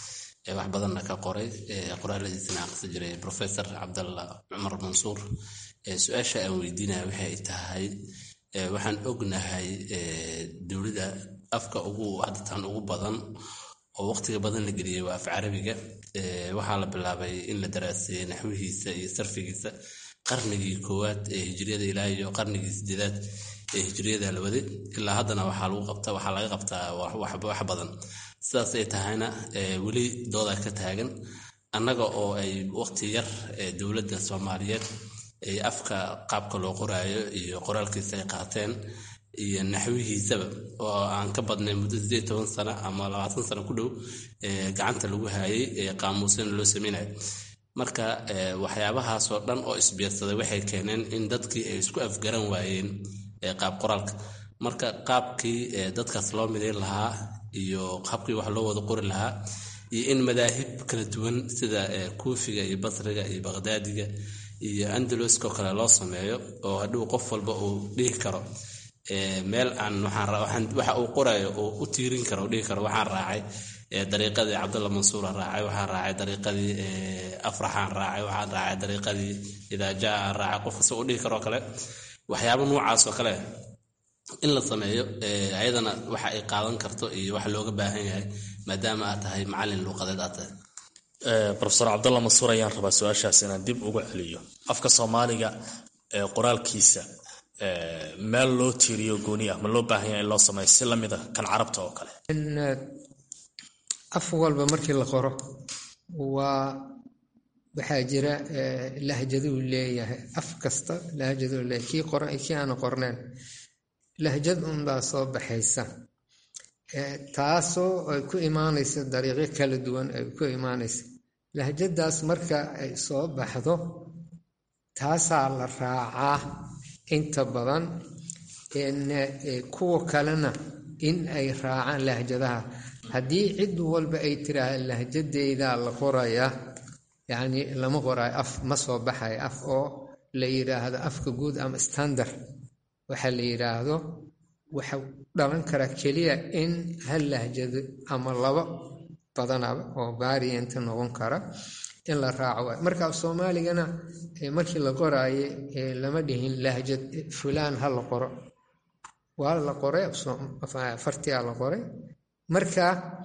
wax badanna ka qoray qoraaladiisana aqrisi jiray professor cabdalla cumar mansuur. Su-aasha aan weydiinaya waxay tahay waxaan ognahay dowladda afka ugu hadatan ugu badan oo waqtiga badan la geliyay waa af carabiga. Waxaa la bilaabay in la daraaseeyo naxwihiisa iyo sarfigiisa qarnigii koowaad ee hijriyada ilaa iyo qarnigii sideedaad ee hijriyada la waday ilaa haddana waxaa lagu qabtaa waxaa laga qabtaa wax badan. Sidaas ay tahayna weli dooda ka taagan annaga oo ay waqti yar dowladda Soomaaliyeed ay afka qaabka loo qoraayo iyo qoraalkiisa ay qaateen iyo naxwihiisaba oo aan ka badnay muddo sideed iyo toban sano ama labaatan sano ku dhow gacanta lagu hayay qaamuusin loo sameeyay. Marka waxyaabahaas oo dhan oo isbiirsaday waxay keeneen in dadkii ay isku afgaran waayeen qaab qoraalka. Marka qaabkii dadkaas loo mideyn lahaa iyo qaabkii wax loo wada qori lahaa iyo in madaahib kala duwan sida Kuufiga iyo Basriga iyo Baghdadiga iyo Andaluska kale loo sameeyo oo hadhow qof walba uu dhihi karo meel aan waxaan waxa uu qorayo oo u tiirin karo dhihi karo waxaan raacay dariiqadii Cabdalla Mansuur raacay waxaan raacay dariiqadii Afraxaan raacay waxaan raacay dariiqadii Idaa Jaa raacay qof soo dhihi karo kale waxyaabo noocaas oo kale in la sameeyo ayadana waxa ay qaadan karto iyo wax looga baahan yahay maadaama aad tahay macallin luqadeed aad tahay. Professor Cabdalla Mansuur ayaan rabaa su-aashaas inaan dib ugu celiyo. Afka Soomaaliga qoraalkiisa meel loo tiiriyo gooni ah ma loo baahan yahay in loo sameeyo si lamid ah kan carabta oo kale? af walba markii la qoro waa waxaa jira lahjaduu leeyahay. af kasta lahjaduu leeyahay kii qoran kii aan qornayn lahjad unbaa soo baxaysa taasoo ay ku imaanaysa dariiqo kala duwan ay ku imaanaysa. lahjadaas marka ay soo baxdo taasaa la raacaa inta badan kuwa kalena in ay raacaan lahjadaha. haddii cid walba ay tiraahdo lahjadeyda la qoraya yacni lama qorayo af ma soo baxayo. af oo la yiraahdo afka guud ama standard waxa la yiraahdo waxa dhalan kara keliya in hal lahjado ama laba badanaba oo variant noqon kara in la raaco. marka Soomaaligana markii la qoraayo lama dhihin lahjad fulaan ha la qoro waa la qoray fartiya la qoray. marka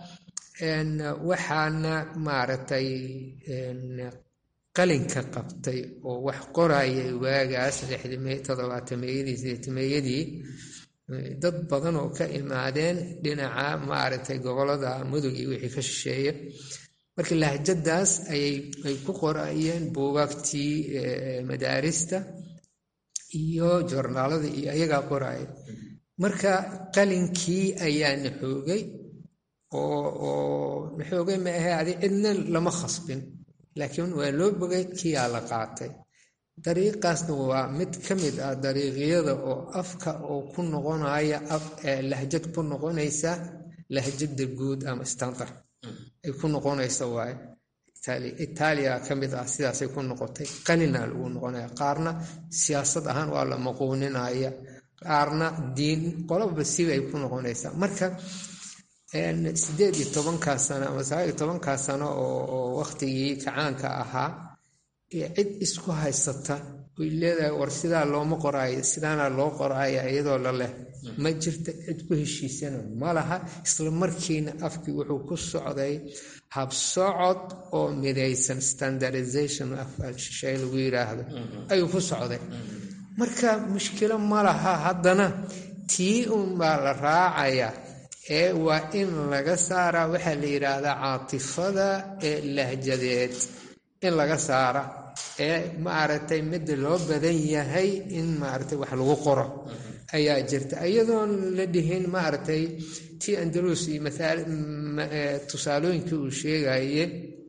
waxaana maaragtay qalinka qabtay oo wax qorayay waagaas toddobaatameeyadii sideetameeyadii dad badan oo ka imaadeen dhinaca maaragtay gobolada mudug iyo wixii ka shisheeye. marka lahjadaas ayay ay ku qorayeen buugaagtii madaarista iyo joornaalada iyo ayagaa qoraya. marka qalinkii ayaa naxoogay oo oo naxoogay ma ahay adi cidna lama khasbin laakiin waa loo bogay kiyaa la qaatay. dariiqaasna waa mid ka mid ah dariiqyada oo afka oo ku noqonaya af lahjad ku noqonaysa lahjada guud ama standard ay ku noqonaysa waaye. Itaaliya ka mid ah sidaasay ku noqotay qalina lagu noqonaya. qaarna siyaasad ahaan waa la maquuninaya qaarna diin qolaba sibay ku noqonaysaa. marka sideed iyo tobankaa sano ama sagaal iyo tobankaa sano oo waqtigii kacaanka ahaa cid isku haysata way leedahay war sidaa looma qoraayo sidaana loo qoraayo iyadoo la leh ma jirta cid ku heshiisana ma laha. isla markiina afkii wuxuu ku socday habsocod oo midaysan standardization of shay lagu yiraahdo ayuu ku socday. marka mushkilo ma laha. haddana tii un baa la raacaya ee waa in laga saaraa waxaa la yiraahdaa caatifada ee lahjadeed in laga saara ee maaragtay mid loo badan yahay in maaragtay wax lagu qoro ayaa jirta iyadoon la dhihin maaragtay tii Andalus iyo masaal tusaalooyinkii uu sheegayay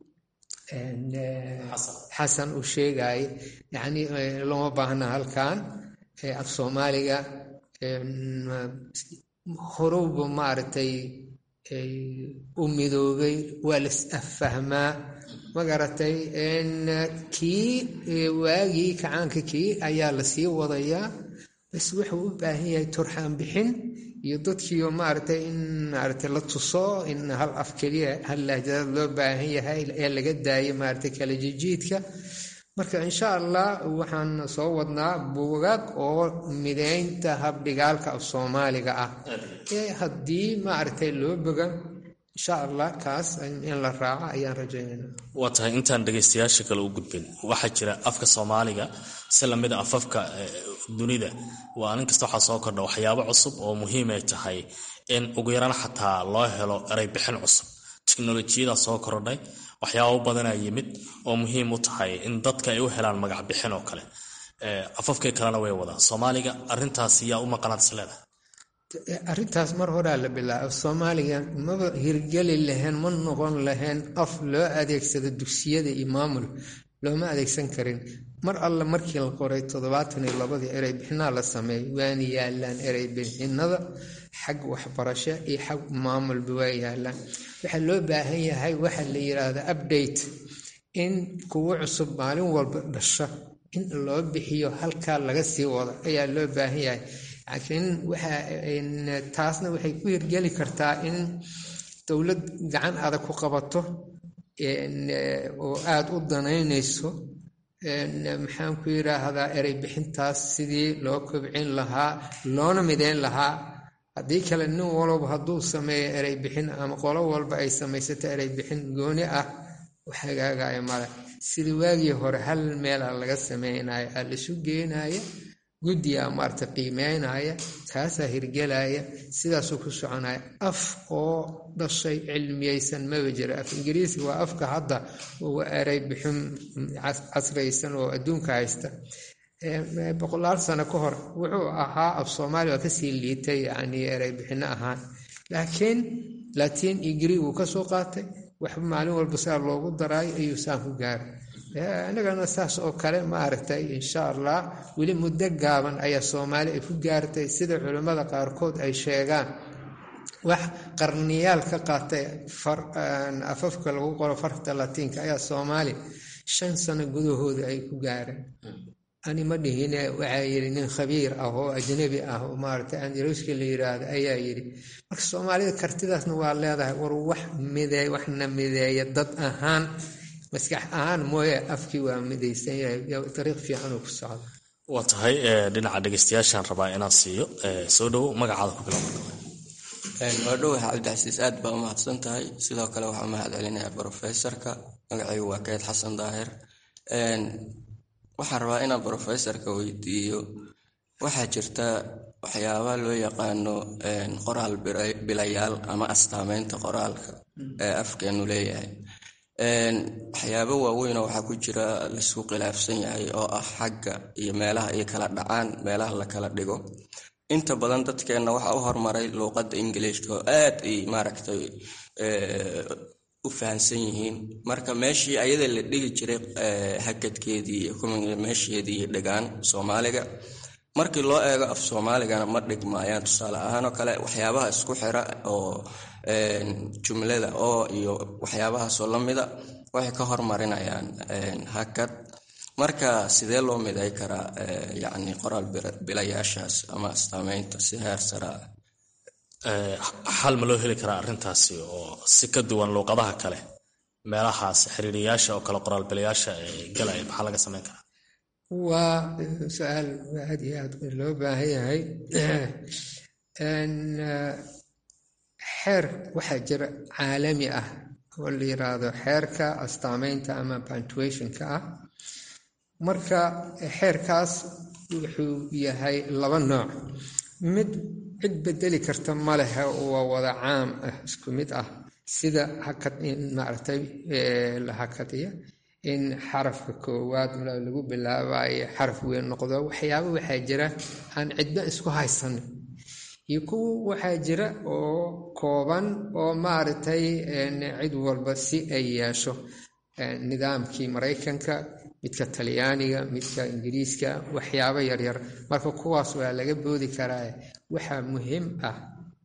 xasan uu sheegay yani looma baahna halkan af Soomaaliga horowba maaragtay u midoobay waa la isfahmaa magaratay in kii waagii kacaanka kii ayaa la sii wadayaa bas wuxuu u baahan yahay turxaan bixin iyo dadkiioo maaragtay in maaragtay la tuso in hal af keliya hal lahjadaad loo baahan yahay ee laga daayo maaragtay kala jijiidka. marka insha allah waxaan soo wadnaa buugaag oo mideynta habdhigaalka af soomaaliga ah ee haddii maaragtay loo bogan insha allah kaas in la raaco ayaan rajaynayna. waa tahay intaan dhegaystayaasha kale u gudbin waxaa jira afka soomaaliga si lamida afafka dunida waa nin kasta waxaa soo kordha waxyaabo cusub oo muhiimay tahay in ugu yaraan xataa loo helo eray bixin cusub. teknolojiyada soo kordhay waxyaabo badanaa yimid oo muhiim u tahay in dadka ay u helaan magac bixin oo kale. afafkay kalena way wadaan soomaaliga arintaas yaa u maqanaad isleedahay? arrintaas mar horaa la bilaabo soomaaliga maba hirgeli lahayn ma noqon lahayn af loo adeegsado dugsiyada iyo maamul looma adeegsan karin. mar alla markii la qoray toddobaatan iyo labadii erey bixinaa la sameeyey waana yaalaan erey bixinada xag waxbarasho iyo xag maamulba waa yaalaan. waxaa loo baahan yahay waxa la yiraahdo update in kuwo cusub maalin walba dhasha in loo bixiyo halkaa laga sii wado ayaa loo baahan yahay. laakiin waxa taasna waxay ku hirgeli kartaa in dowlad gacan adag ku qabato oo aada u danaynayso maxaan ku yiraahdaa erey bixintaas sidii loo kobcin lahaa loona mideyn lahaa. haddii kale nin walba hadduu sameeyo erey bixin ama qolo walba ay samaysato erey bixin gooni ah wax hagaagaya male. sidii waagii hore hal meela laga sameynaya aa laisu geenaya guddigaa maarta qiimeynaya kaasaa hirgelaya sidaasuu ku soconaya. af oo dhashay cilmiyeysan maba jira. af ingiriisi waa afka hadda waa erey bixin casraysan oo adduunka haysta. boqolaal sano ka hor wuxuu ahaa af soomaali waa kasii liitay yani erey bixino ahaan. laakiin latiin iyo grig wuu ka soo qaatay waxba maalin walba saa loogu daraayo ayuu saan ku gaaray. anagana saas oo kale maaragtay insha allah weli muddo gaaban ayaa soomaali ay ku gaartay sida culimmada qaarkood ay sheegaan. wax qarniyaal ka qaatay afafka lagu qoro farta latiinka ayaa soomaali shan sano gudahooda ay ku gaareen. ani ma dhihine waxaa yidhi nin khabiir ah oo ajnabi ah oo maaragtay andruska la yiraahdo ayaa yidhi. marka soomaalida kartidaasna waa leedahay war wax mideey waxna mideeya dad ahaan maskax ahaan mooye afkii waa midaysan yahay dariiq fiican uu ku socda. waa tahay dhinaca dhegaystayaashaan rabaa inaan siiyo soo dhowo magacaada ku bilow. waa dhowaha cabdicasiis aad baa umahadsan tahay. sidoo kale waxaa mahad celinayaa brofesorka magacaygu waa keed xasan daahir. waxaan rabaa inaan brofesorka weydiiyo waxaa jirta waxyaabaa loo yaqaano qoraal bilayaal ama astaameynta qoraalka ee afkeenu leeyahay. waxyaabo waaweyn oo waxaa ku jira laisku khilaafsan yahay oo ah xagga iyo meelaha ay kala dhacaan meelaha la kala dhigo. inta badan dadkeenna waxaa u hormaray luuqadda ingiliishka oo aad ay maaragtay u fahansan yihiin. marka meeshii ayada la dhigi jiray hakadkeedii meesheedii dhigaan soomaaliga markii loo eego af soomaaligana ma dhigmaayaan. tusaale ahaan oo kale waxyaabaha isku xira oo jumlada oo iyo waxyaabahaasoo lamida waxay ka hormarinayaan hakad. marka sidee loo miday karaa yani qoraal bilayaashaas ama astaameynta si heer sare ah? xal ma loo heli karaa arrintaasi oo si ka duwan luuqadaha kale meelahaas xiriiriyaasha oo kale qoraal bilayaasha galaya maxaa laga samayn karaa? waa su-aal aad iyo aad loo baahan yahay. xeer waxaa jira caalami ah oo la yiraahdo xeerka astaameynta ama punctuationka ah. marka xeerkaas wuxuu yahay laba nooc. mid cid bedeli karta ma lehe waa wada caam ah isku mid ah sida hakad in maaragtay la hakadiya in xarafka koowaad lagu bilaabayo xaraf weyn noqdo. waxyaabo waxaa jira aan cidba isku haysanin iyo kuwa waxaa jira oo kooban oo maaragtay cid walba si ay yeesho. nidaamkii maraykanka midka talyaaniga midka ingiriiska waxyaabo yaryar marka kuwaas waa laga boodi karaa. waxaa muhiim ah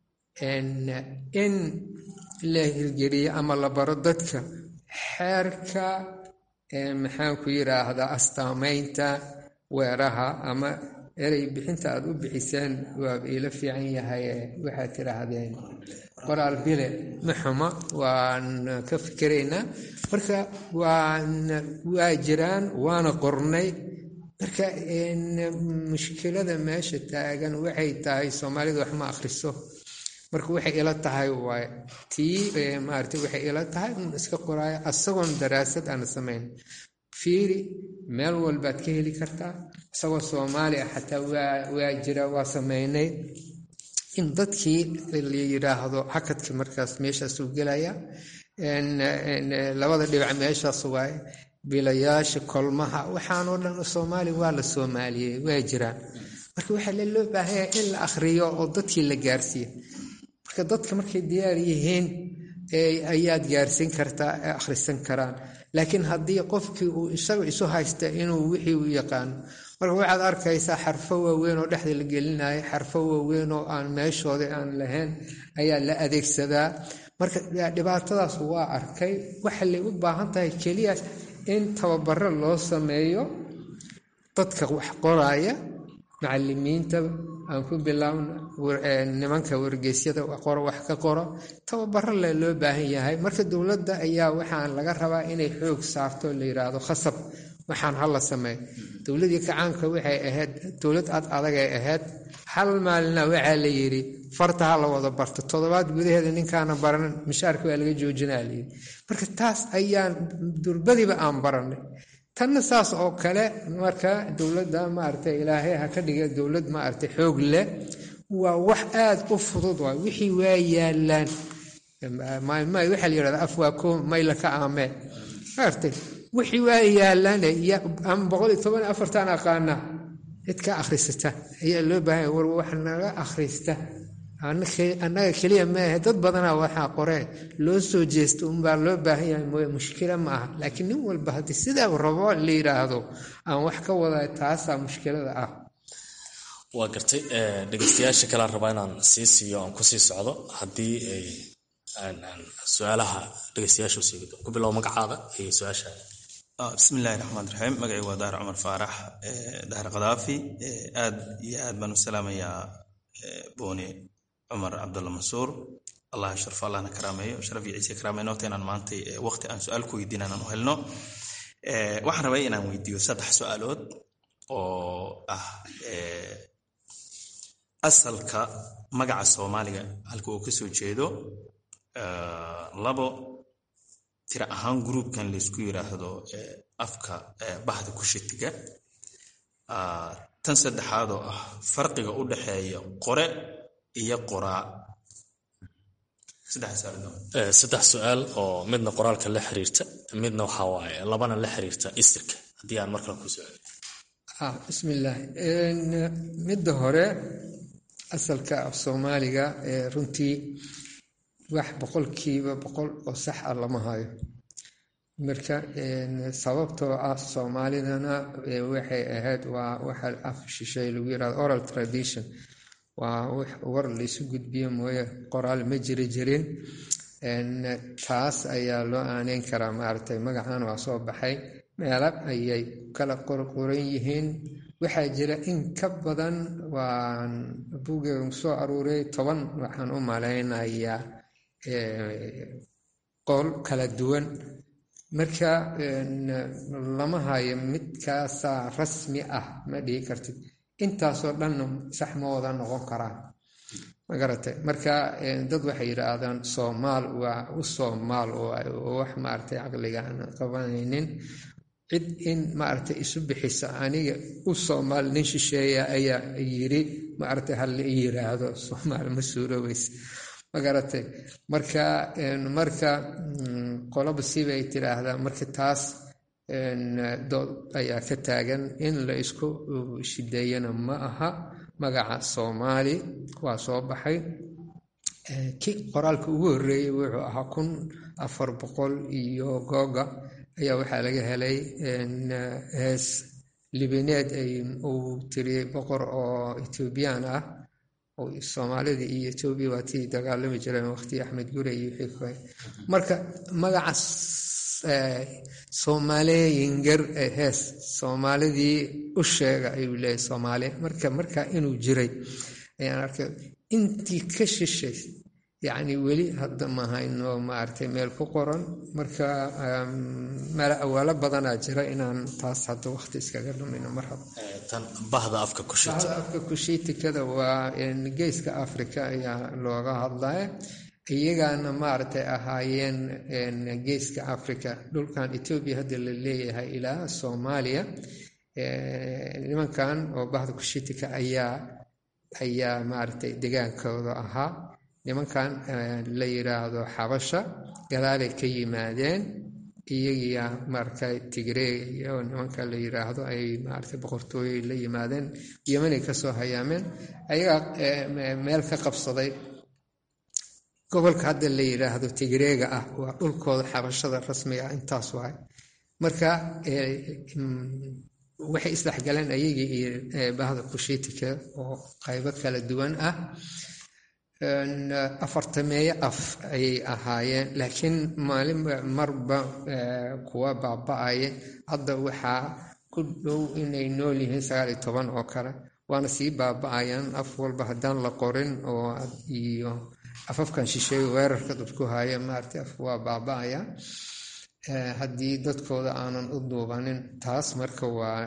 in la hirgeliyo ama la baro dadka xeerka maxaan ku yiraahdaa astaameynta weeraha ama erey bixinta aada u bixiseen waa iila fiican yahay waxaad tidhaahdeen qoraal bile ma xuma waan ka fikeraynaa marka waan waa jiraan waana qornay marka mushkilada meesha taagan waxay tahay soomaalidu wax ma akhriso marka waxay ila tahay waa tii maarata waxay ila tahay un iska qoraayo asagoon daraasad aan samayn fiiri meel walbaad ka heli kartaa isagoo soomaali ah xataa waa waa jira waa sameynay in dadkii la yidhaahdo hakadka markaas meeshaasuu gelaya labada dhibac meeshaas waaye bilayaasha kolmaha waxaanoo dhan soomaali waa la soomaaliyey waa jiraan marka waxaa loo baahanya in la akhriyo oo dadkii la gaarsiiyo marka dadka markay diyaar yihiin ayaad gaarsiin kartaa ee akhrisan karaan laakiin haddii qofkii uu isaga isu haysta inuu wixii u yaqaano marka waxaad arkaysaa xarfo waaweyn oo dhexda la gelinayo xarfo waaweyn oo aan meeshooda aan lahayn ayaa la adeegsadaa marka dhibaatadaas waa arkay waxa lay u baahan tahay keliya in tababaro loo sameeyo dadka wax qoraya macalimiinta aan ku bilaabno nimanka wargeysyada qoro wax ka qoro tababaro le loo baahan yahay marka dowladda ayaa waxaan laga rabaa inay xoog saarto la yiraahdo khasab waxaan hala sameey dowladii kacaanka waxay ahayd dowlad aad adag ay ahayd hal maalina waxaa la yiri farta hala wada barto toddobaad gudaheeda ninkaana baran mishaarka waa laga joojinaa la yiri marka taas ayaan durbadiba aan baranay tanna saas oo kale marka dowladda maartay ilaahay ha ka dhiga dowlad maartay xoog leh waa wax aad u fudud waa wixii waa yaalaan ma ma waxa la yiraahdaa afwaako mayla ka aame maartay wixii waa yaalaan am boqol iyo toban iyo afar tan aqaana idka akhrisata ayaa loo baahan war wax naga akhrista annaga keliya ma aha dad badanaa waxaa qoree loo soo jeesto unbaa loo baahan yahay mooye mushkila ma aha laakiin nin walba haddii sidaa rabo la yidhaahdo aan wax ka wadaa taasaa mushkilada ah waa gartay dhegeystayaasha kale aan rabaa inaan sii siiyo aan kusii socdo haddii ay su-aalaha dhegeystayaasha usii ku bilow magacaada iyo su-aasha bismillahi raxmaan raxiim magacii waa daar cumar faarax daar qadaafi aad iyo aad baan u salaamayaa booni cumar cabdulla mansuur allah sharfa allahna karaameeyo sharaf iyo ciise karaameeyo noqto inaan maanta waqti aan su-aal ku weydiin aan u helno waxaan rabay inaan weydiiyo saddex su-aalood oo ah asalka magaca soomaaliga halka uu kasoo jeedo labo tira ahaan gruubkan laysku yiraahdo afka bahda kushitiga tan saddexaad oo ah farqiga u dhaxeeya qore iyo qoraa saddex su-aal oo midna qoraalka la xiriirta midna waxaa waaye labana la xiriirta isirka haddii aan markale ku socdo ah bismillaah midda hore asalka af soomaaliga runtii wax boqolkiiba boqol oo sax ah lama hayo marka sababtoo ah soomaalidana waxay ahayd waa waxa af shishay lagu yiraahdo oral tradition waa wax war laysu gudbiyo mooye qoraal ma jiri jirin taas ayaa loo aaneyn karaa maaragtay magacan waa soo baxay meelo ayay kala qorqoran yihiin waxaa jira in ka badan waan buuggeega soo aruuray toban waxaan u malaynayaa qol kala duwan marka lama hayo midkaasaa rasmi ah ma dhihi kartid intaasoo dhanna sax ma wada noqon karaan ma garatay marka dad waxay yidhaahdaan soomaal waa u soomaal oo wax maaragtay caqliga aan qabanaynin cid in maaragtay isu bixisa aniga u soomaal nin shisheeya ayaa yiri maaragtay hal la yiraahdo soomaal ma suuroweys ma garatay marka marka qoloba sibay tiraahdaa marka taas dood ayaa ka taagan in la isku shideeyana ma aha magaca soomaali waa soo baxay ki qoraalka ugu horreeyey wuxuu ahaa kun afar boqol iyo googa ayaa waxaa laga helay hees libineed uu tiriyey boqor oo etoobiyaan ah soomaalida iyo etoobiya waa tii dagaalami jireen waqti axmed gure iyo wixii marka magaca soomaaliyinger hees soomaalidii u sheega ayuu leeyahay soomaaliya marka markaa inuu jiray ayaan arkay intii ka shishay yacni weli hadda mahayno maaragtay meel ku qoran marka meel awaalo badanaa jira inaan taas hadda waqti iskaga dhumino mar haba tan bahda afka kushiitika bahda afka kushiitikada waa geeska africa ayaa looga hadlaya iyagaana maaragtay ahaayeen geeska africa dhulkan etoobiya hadda la leeyahay ilaa soomaaliya nimankan oo bahda kushiitika ayaa ayaa maaragtay degaankooda ahaa nimankan la yiraahdo xabasha gadaalay ka yimaadeen iyagiya markay tigreey iyo nimanka la yiraahdo ay maaragtay boqortooyo la yimaadeen yemanay kasoo hayaameen ayaga meel ka qabsaday gobolka hadda la yiraahdo tigreega ah waa dhulkooda xabashada rasmiga ah intaas waay marka waxay isdhexgaleen ayagii iyo bahda kushiitika oo qaybo kala duwan ah afartameeyo af ayay ahaayeen laakiin maalin marba kuwa baaba-aya hadda waxaa ku dhow inay nool yihiin sagaal iyo toban oo kale waana sii baaba-ayaan af walba haddaan la qorin oo iyo afafkan shisheeye weerarka dadku haya maaragtay af waa baaba-aya haddii dadkooda aanan u duubanin taas marka waa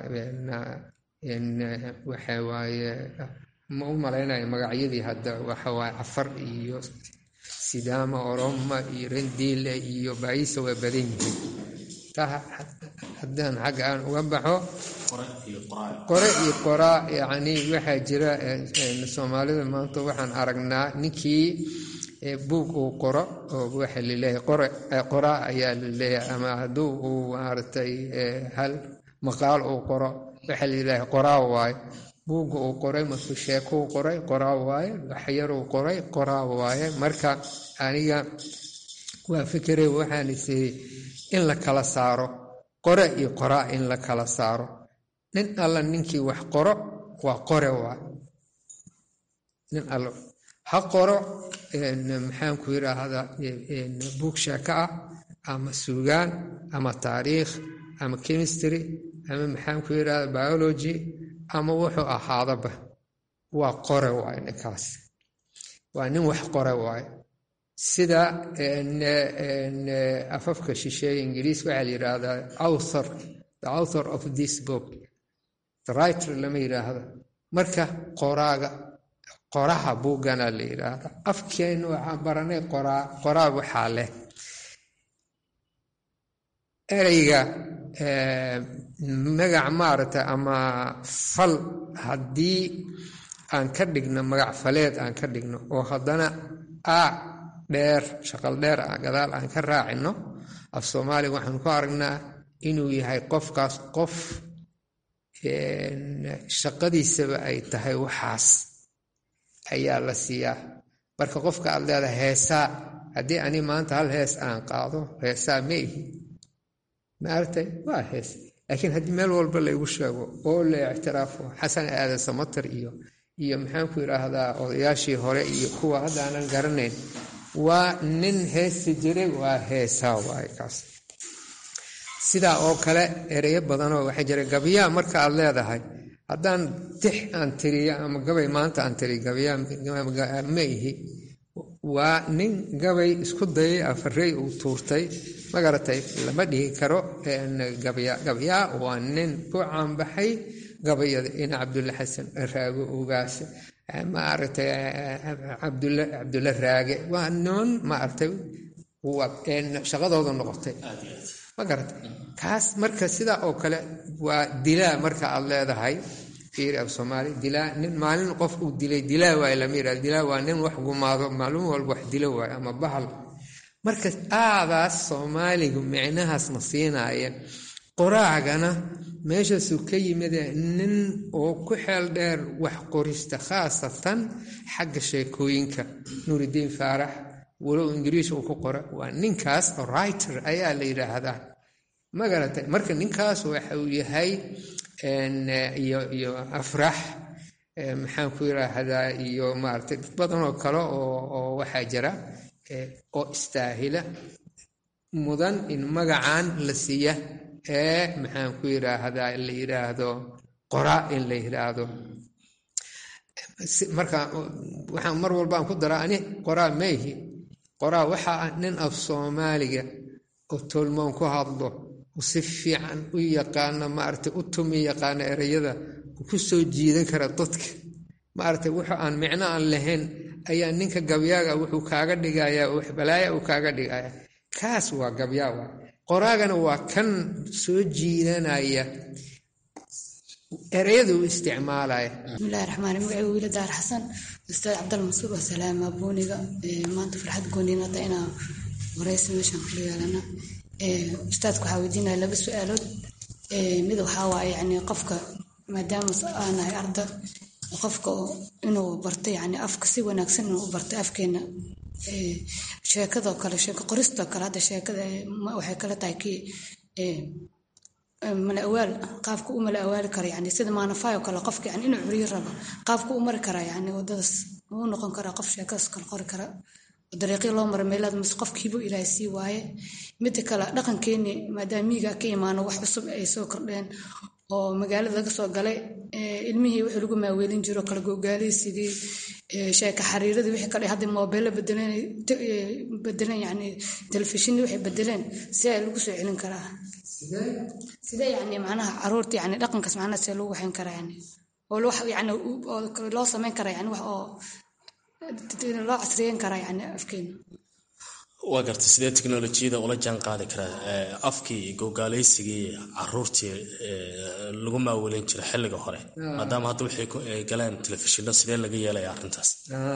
waxa waaye ma u malaynayo magacyadii hadda waxawaaye cafar iyo sidaama oroma iyo rendiile iyo baayisa waa badan yihiin taa haddaan xagga aan uga baxo qore iyo qoraa yacni waxaa jira soomaalida maanta waxaan aragnaa ninkii buug uu qoro oo waxa laleeyahay qore qoraa ayaa laleeyahay ama hadduu uu maaragtay hal maqaal uu qoro waxa laleeyahay qoraa waaye buugga uu qoray markuu sheeko uu qoray qoraa waaye waxyar uu qoray qoraa waaye marka aniga waa fikere waxaan isiri in la kala saaro qore iyo qoraa in la kala saaro nin alla ninkii wax qoro waa qore waaye nin alla ha qoro maxaan ku yiraahdaa buug sheeko ah ama suugaan ama taariikh ama chemistry ama maxaan ku yiraahdaa biology ama wuxuu ahaadaba waa qore waaye ninkaas waa nin wax qore waaye sida afafka shisheeye ingiriis waxaa la yidhaahdaa author the author of this book the writer lama yidhaahdo marka qoraaga qoraha buuggana la yidhaahda afkeenu waxaan baranay qoraa qoraa waxaa leh ereyga magac maaragta ama fal haddii aan ka dhigno magac faleed aan ka dhigno oo haddana a dheer shaqal dheer ah gadaal aan ka raacino af soomaaliga waxaan ku aragnaa inuu yahay qofkaas qof shaqadiisaba ay tahay waxaas ayaa la siiyaa marka qofka aad leedahay heesaa haddii ani maanta hal hees aan qaado heesaa ma ihi maaragtay waa hees laakiin haddii meel walba laygu sheego oo la ictiraafo xasan aadan samatar iyo iyo maxaan ku yidhaahdaa odayaashii hore iyo kuwa hadda aanan garanayn waa nin heesi jiray waa heesaa waaye kaas sidaa oo kale ereyo badanoo waxaa jira gabayaa marka aad leedahay haddaan tix aan tiriyo ama gabay maanta aan tiriyo gabayaa ma ihi waa nin gabay isku dayay afarey uu tuurtay magaratay lama dhihi karo gabayaa waa nin ku caanbaxay gabayada ina cabdulle xasan raago ogaase maaragtay cabdulle raage waa niman maaragtay shaqadooda noqotay ma garatay kaas marka sidaa oo kale waa dilaa marka aad leedahay fiiri af soomaali dilaa nin maalin qof uu dilay dilaa waaye lama yidhahdo dilaa waa nin wax gumaado maalin walba wax dilo waaye ama bahal marka aadaas soomaaligu micnahaasna siinaaya qoraagana meeshaasuu ka yimid nin oo ku xeel dheer wax qorista khaasatan xagga sheekooyinka nuuridiin faarax walow ingiriis uu ku qora waa ninkaas writer ayaa la yidhaahdaa ma garatay marka ninkaas waxa uu yahay iyo iyo afrax maxaan ku yiraahdaa iyo maaragtay dad badan oo kale oo oo waxaa jira oo istaahila mudan in magacan la siiya ee maxaan ku yidhaahdaa la yidhaahdo qoraa in la yidhaahdo. marka waxaan mar walbaan ku daraa ani qoraa mayhi. qoraa waxaa ah nin af soomaaliga oo tolmoon ku hadlo oo si fiican u yaqaana maaragtay u tumi yaqaana ereyada ku soo jiidan kara dadka maaragtay wuxuu aan micno aan lahayn ayaa ninka gabyaaga wuxuu kaaga dhigayaa wax balaaya uu kaaga dhigaya. kaas waa gabyaaga. qoraagana waa kan soo jiidanaya ereyada uu isticmaalaya. bismillahi raxmaani magaciiga wiila daar xasan ustaad cabdalla mansuur waa salaama booniga maanta farxad gooniinata inaa waraysi meeshaan kula yeelana. ustaadka waxaa weydiinaya laba su-aalood. mid waxaa waaye yani qofka maadaama aanahay arda qofka inuu barto yani afka si wanaagsan inuu u barto afkeena. sheekadoo kale sheeko qoristoo kale hadda sheekada waxay kala tahay kii mala awaal qaabka u mala awaali kara yani sida maanafayo kale qofka yani inuu curiyo rabo qaabka u mari karaa yani wadadaas uu noqon karaa qof sheekadaas kala qori kara dariiqii loo mara meelaad mise qofkiibu ilaahay sii waaye. midda kale dhaqankeeni maadaama miyiga ka imaano wax cusub ay soo kordheen oo magaalada laga soo galay ilmihii wixii lagu maaweelin jiro kala gogaaleysigii sheeka xariiradii wixii kale hadda moobeelo bedeleen bedeleen yani telefishinni waxay bedeleen si ay lagu soo celin karaa sidee yani macnaha caruurta yani dhaqankaas macnaha see lagu waxayn karaa yani oo loo yani loo samayn karaa yani wax oo loo casriyeyn karaa yani afkeena. waa gartay sidee teknolojiyada ula jaan qaadi karaa afkii gogaaleysigii caruurtii lagu maaweelin jiray xilliga hore maadaama hadda waxay galeen telefishinno sidee laga yeelaya arrintaas?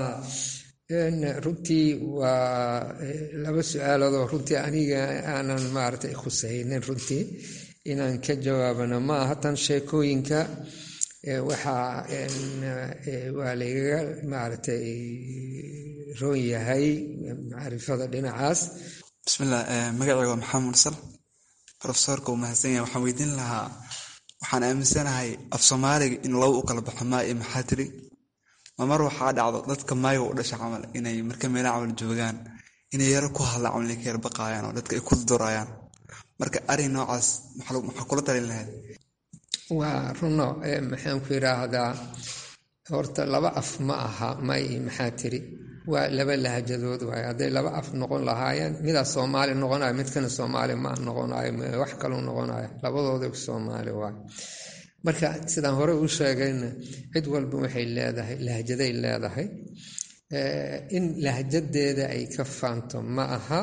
runtii waa laba su-aaloodoo runtii aniga aanan maaragtay khusaynin runtii inaan ka jawaabana ma aha. tan sheekooyinka waxaa waa laygaga maaragtay roon yahay macrifada dhinacaas. bismillah magacayga waa maxamed mursal. profesorka uu mahadsan yahay. waxaan weydiin lahaa waxaan aaminsanahay af soomaaliga in laba u kala baxo maa iyo maxaa tiri ma mar waxaa dhacdo dadka maayiga u dhasha camal inay marka meelaha camal joogaan inay yaro ku hadlaan camal inay ka yar baqaayaan oo dadka ay ku durayaan marka arrin noocaas maxaa kula talin lahayd? waa runo maxaan ku yidhaahdaa horta laba af ma aha may maxaa tiri waa laba lahajadood waay. hadday laba af noqon lahaayeen midaa soomaali noqonayo midkana soomaali ma noqonayo wax kaluu noqonayo labadooda soomaali waay. marka sidaan hore u sheegayna cid walba waxay leedahay lahjaday leedahay. in lahjadeeda ay ka faanto ma aha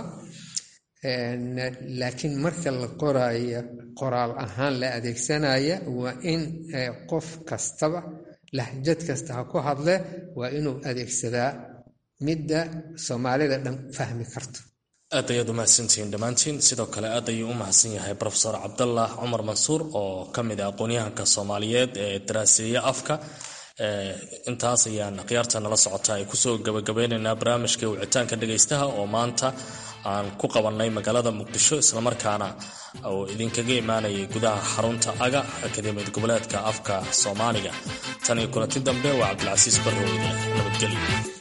laakiin marka la qoraayo qoraal ahaan la adeegsanaya waa in qof kastaba lahjad kasta ha ku hadle waa inuu adeegsadaa midda soomaalida dhan fahmi karto. aad ayaad u mahadsantihiin dhammaantiin. sidoo kale aad ayuu u mahadsan yahay profesor cabdallah cumar mansuur oo ka mid ah aqoonyahanka soomaaliyeed ee daraaseeya afka. intaas ayaan akhyaarta nala socota ay kusoo gabagabeynaynaa barnaamijka wicitaanka dhegaystaha oo maanta aan ku qabannay magaalada muqdisho islamarkaana oo idinkaga imaanayay gudaha xarunta aga akademiyad goboleedka afka soomaaliga. tan iyo kulanti dambe waa cabdilcasiis barrow idin nabadgelyo.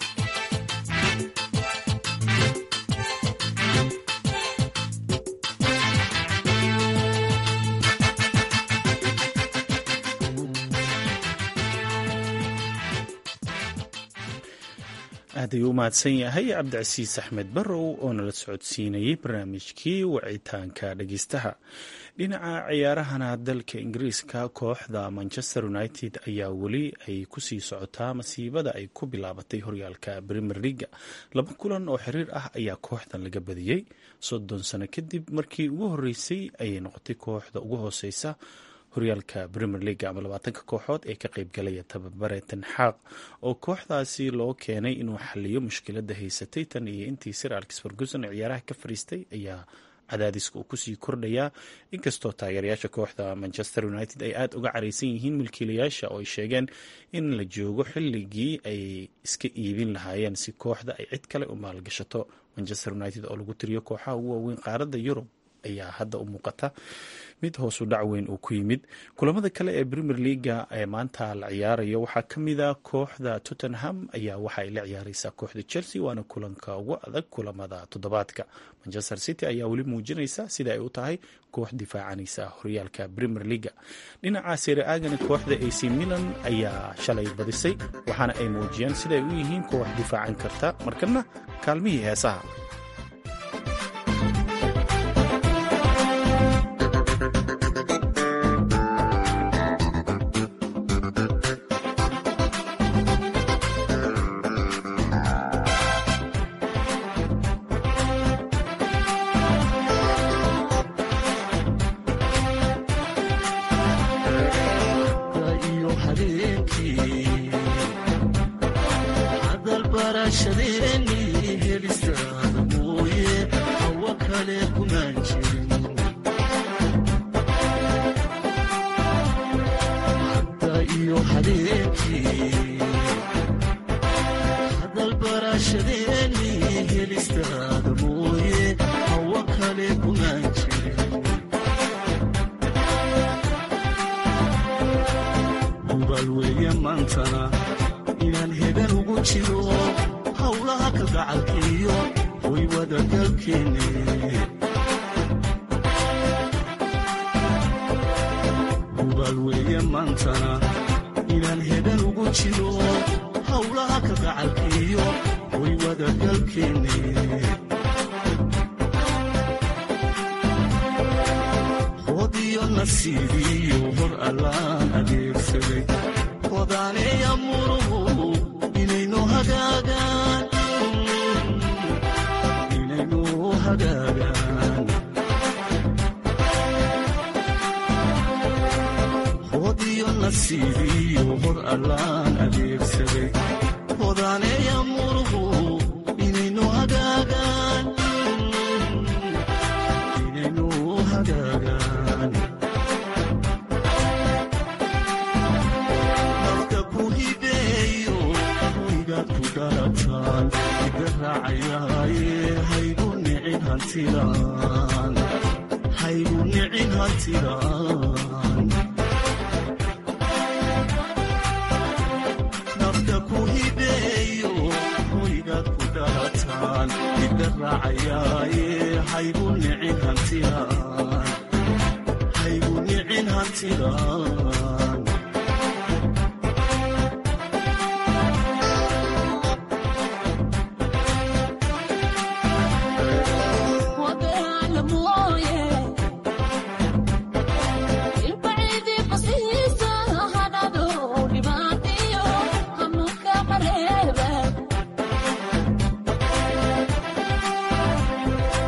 aad ayuu u mahadsan yahay cabdicasiis axmed barrow oo nala socodsiinayay barnaamijkii wicitaanka dhegeystaha. dhinaca ciyaarahana dalka ingiriiska kooxda manchester united ayaa weli ay kusii socotaa masiibada ay ku bilaabatay horyaalka premier leaga. laba kulan oo xiriir ah ayaa kooxdan laga badiyey soddon sano kadib markii ugu horeysay ayay noqotay kooxda ugu hooseysa horyaalka premier league ama labaatanka kooxood ee ka qeybgalaya tababare ten Hag oo kooxdaasi loo keenay inuu xaliyo mushkilada haysatay tan iyo intii Sir Alex Ferguson ciyaaraha ka fariistay ayaa cadaadiska uu kusii kordhaya. inkastoo taageerayaasha kooxda Manchester United ay aad uga careysan yihiin milkiilayaasha oo ay sheegeen in la joogo xilligii ay iska iibin lahaayeen si kooxda ay cid kale u maalgashato. Manchester United oo lagu tiriyo kooxaha ugu waaweyn qaaradda Yurub ayaa hadda u muuqata mid hoosu dhac weyn uu ku yimid. Kulamada kale ee Premier League ee maanta la ciyaarayo waxaa ka mid ah kooxda Tottenham ayaa waxa ay la ciyaaraysaa kooxda Chelsea, waana kulanka ugu adag kulamada toddobaadka. Manchester City ayaa weli muujinaysa sida ay u tahay koox difaacanaysa horyaalka Premier League. Dhinaca Serie A-gana kooxda A C Milan ayaa shalay badisay, waxaana ay muujiyeen sida ay u yihiin koox difaacan karta. Markana kaalmihii heesaha.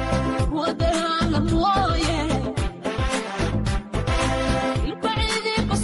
What the hell am I?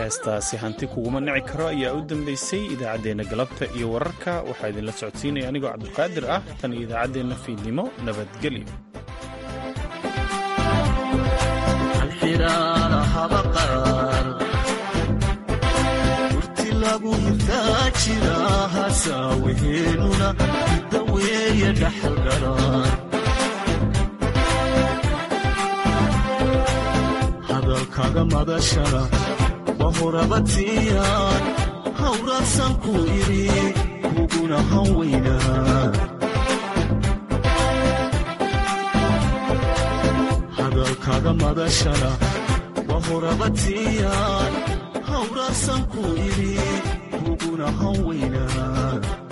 heestaasi hanti kuguma nici karo ayaa u dambeysay idaacaddeenna galabta iyo wararka. waxaa idinla socodsiinaya anigoo cabdiqaadir ah. tan iyo idaacaddeenna fiidnimo nabadgelyo. hadalkaga madashana wahorabatiyan hawraadsan ku iri kuguna hanweynaa hadalkaga madashana wahorabatiyan hawraadsan ku iri kuguna hanweynaa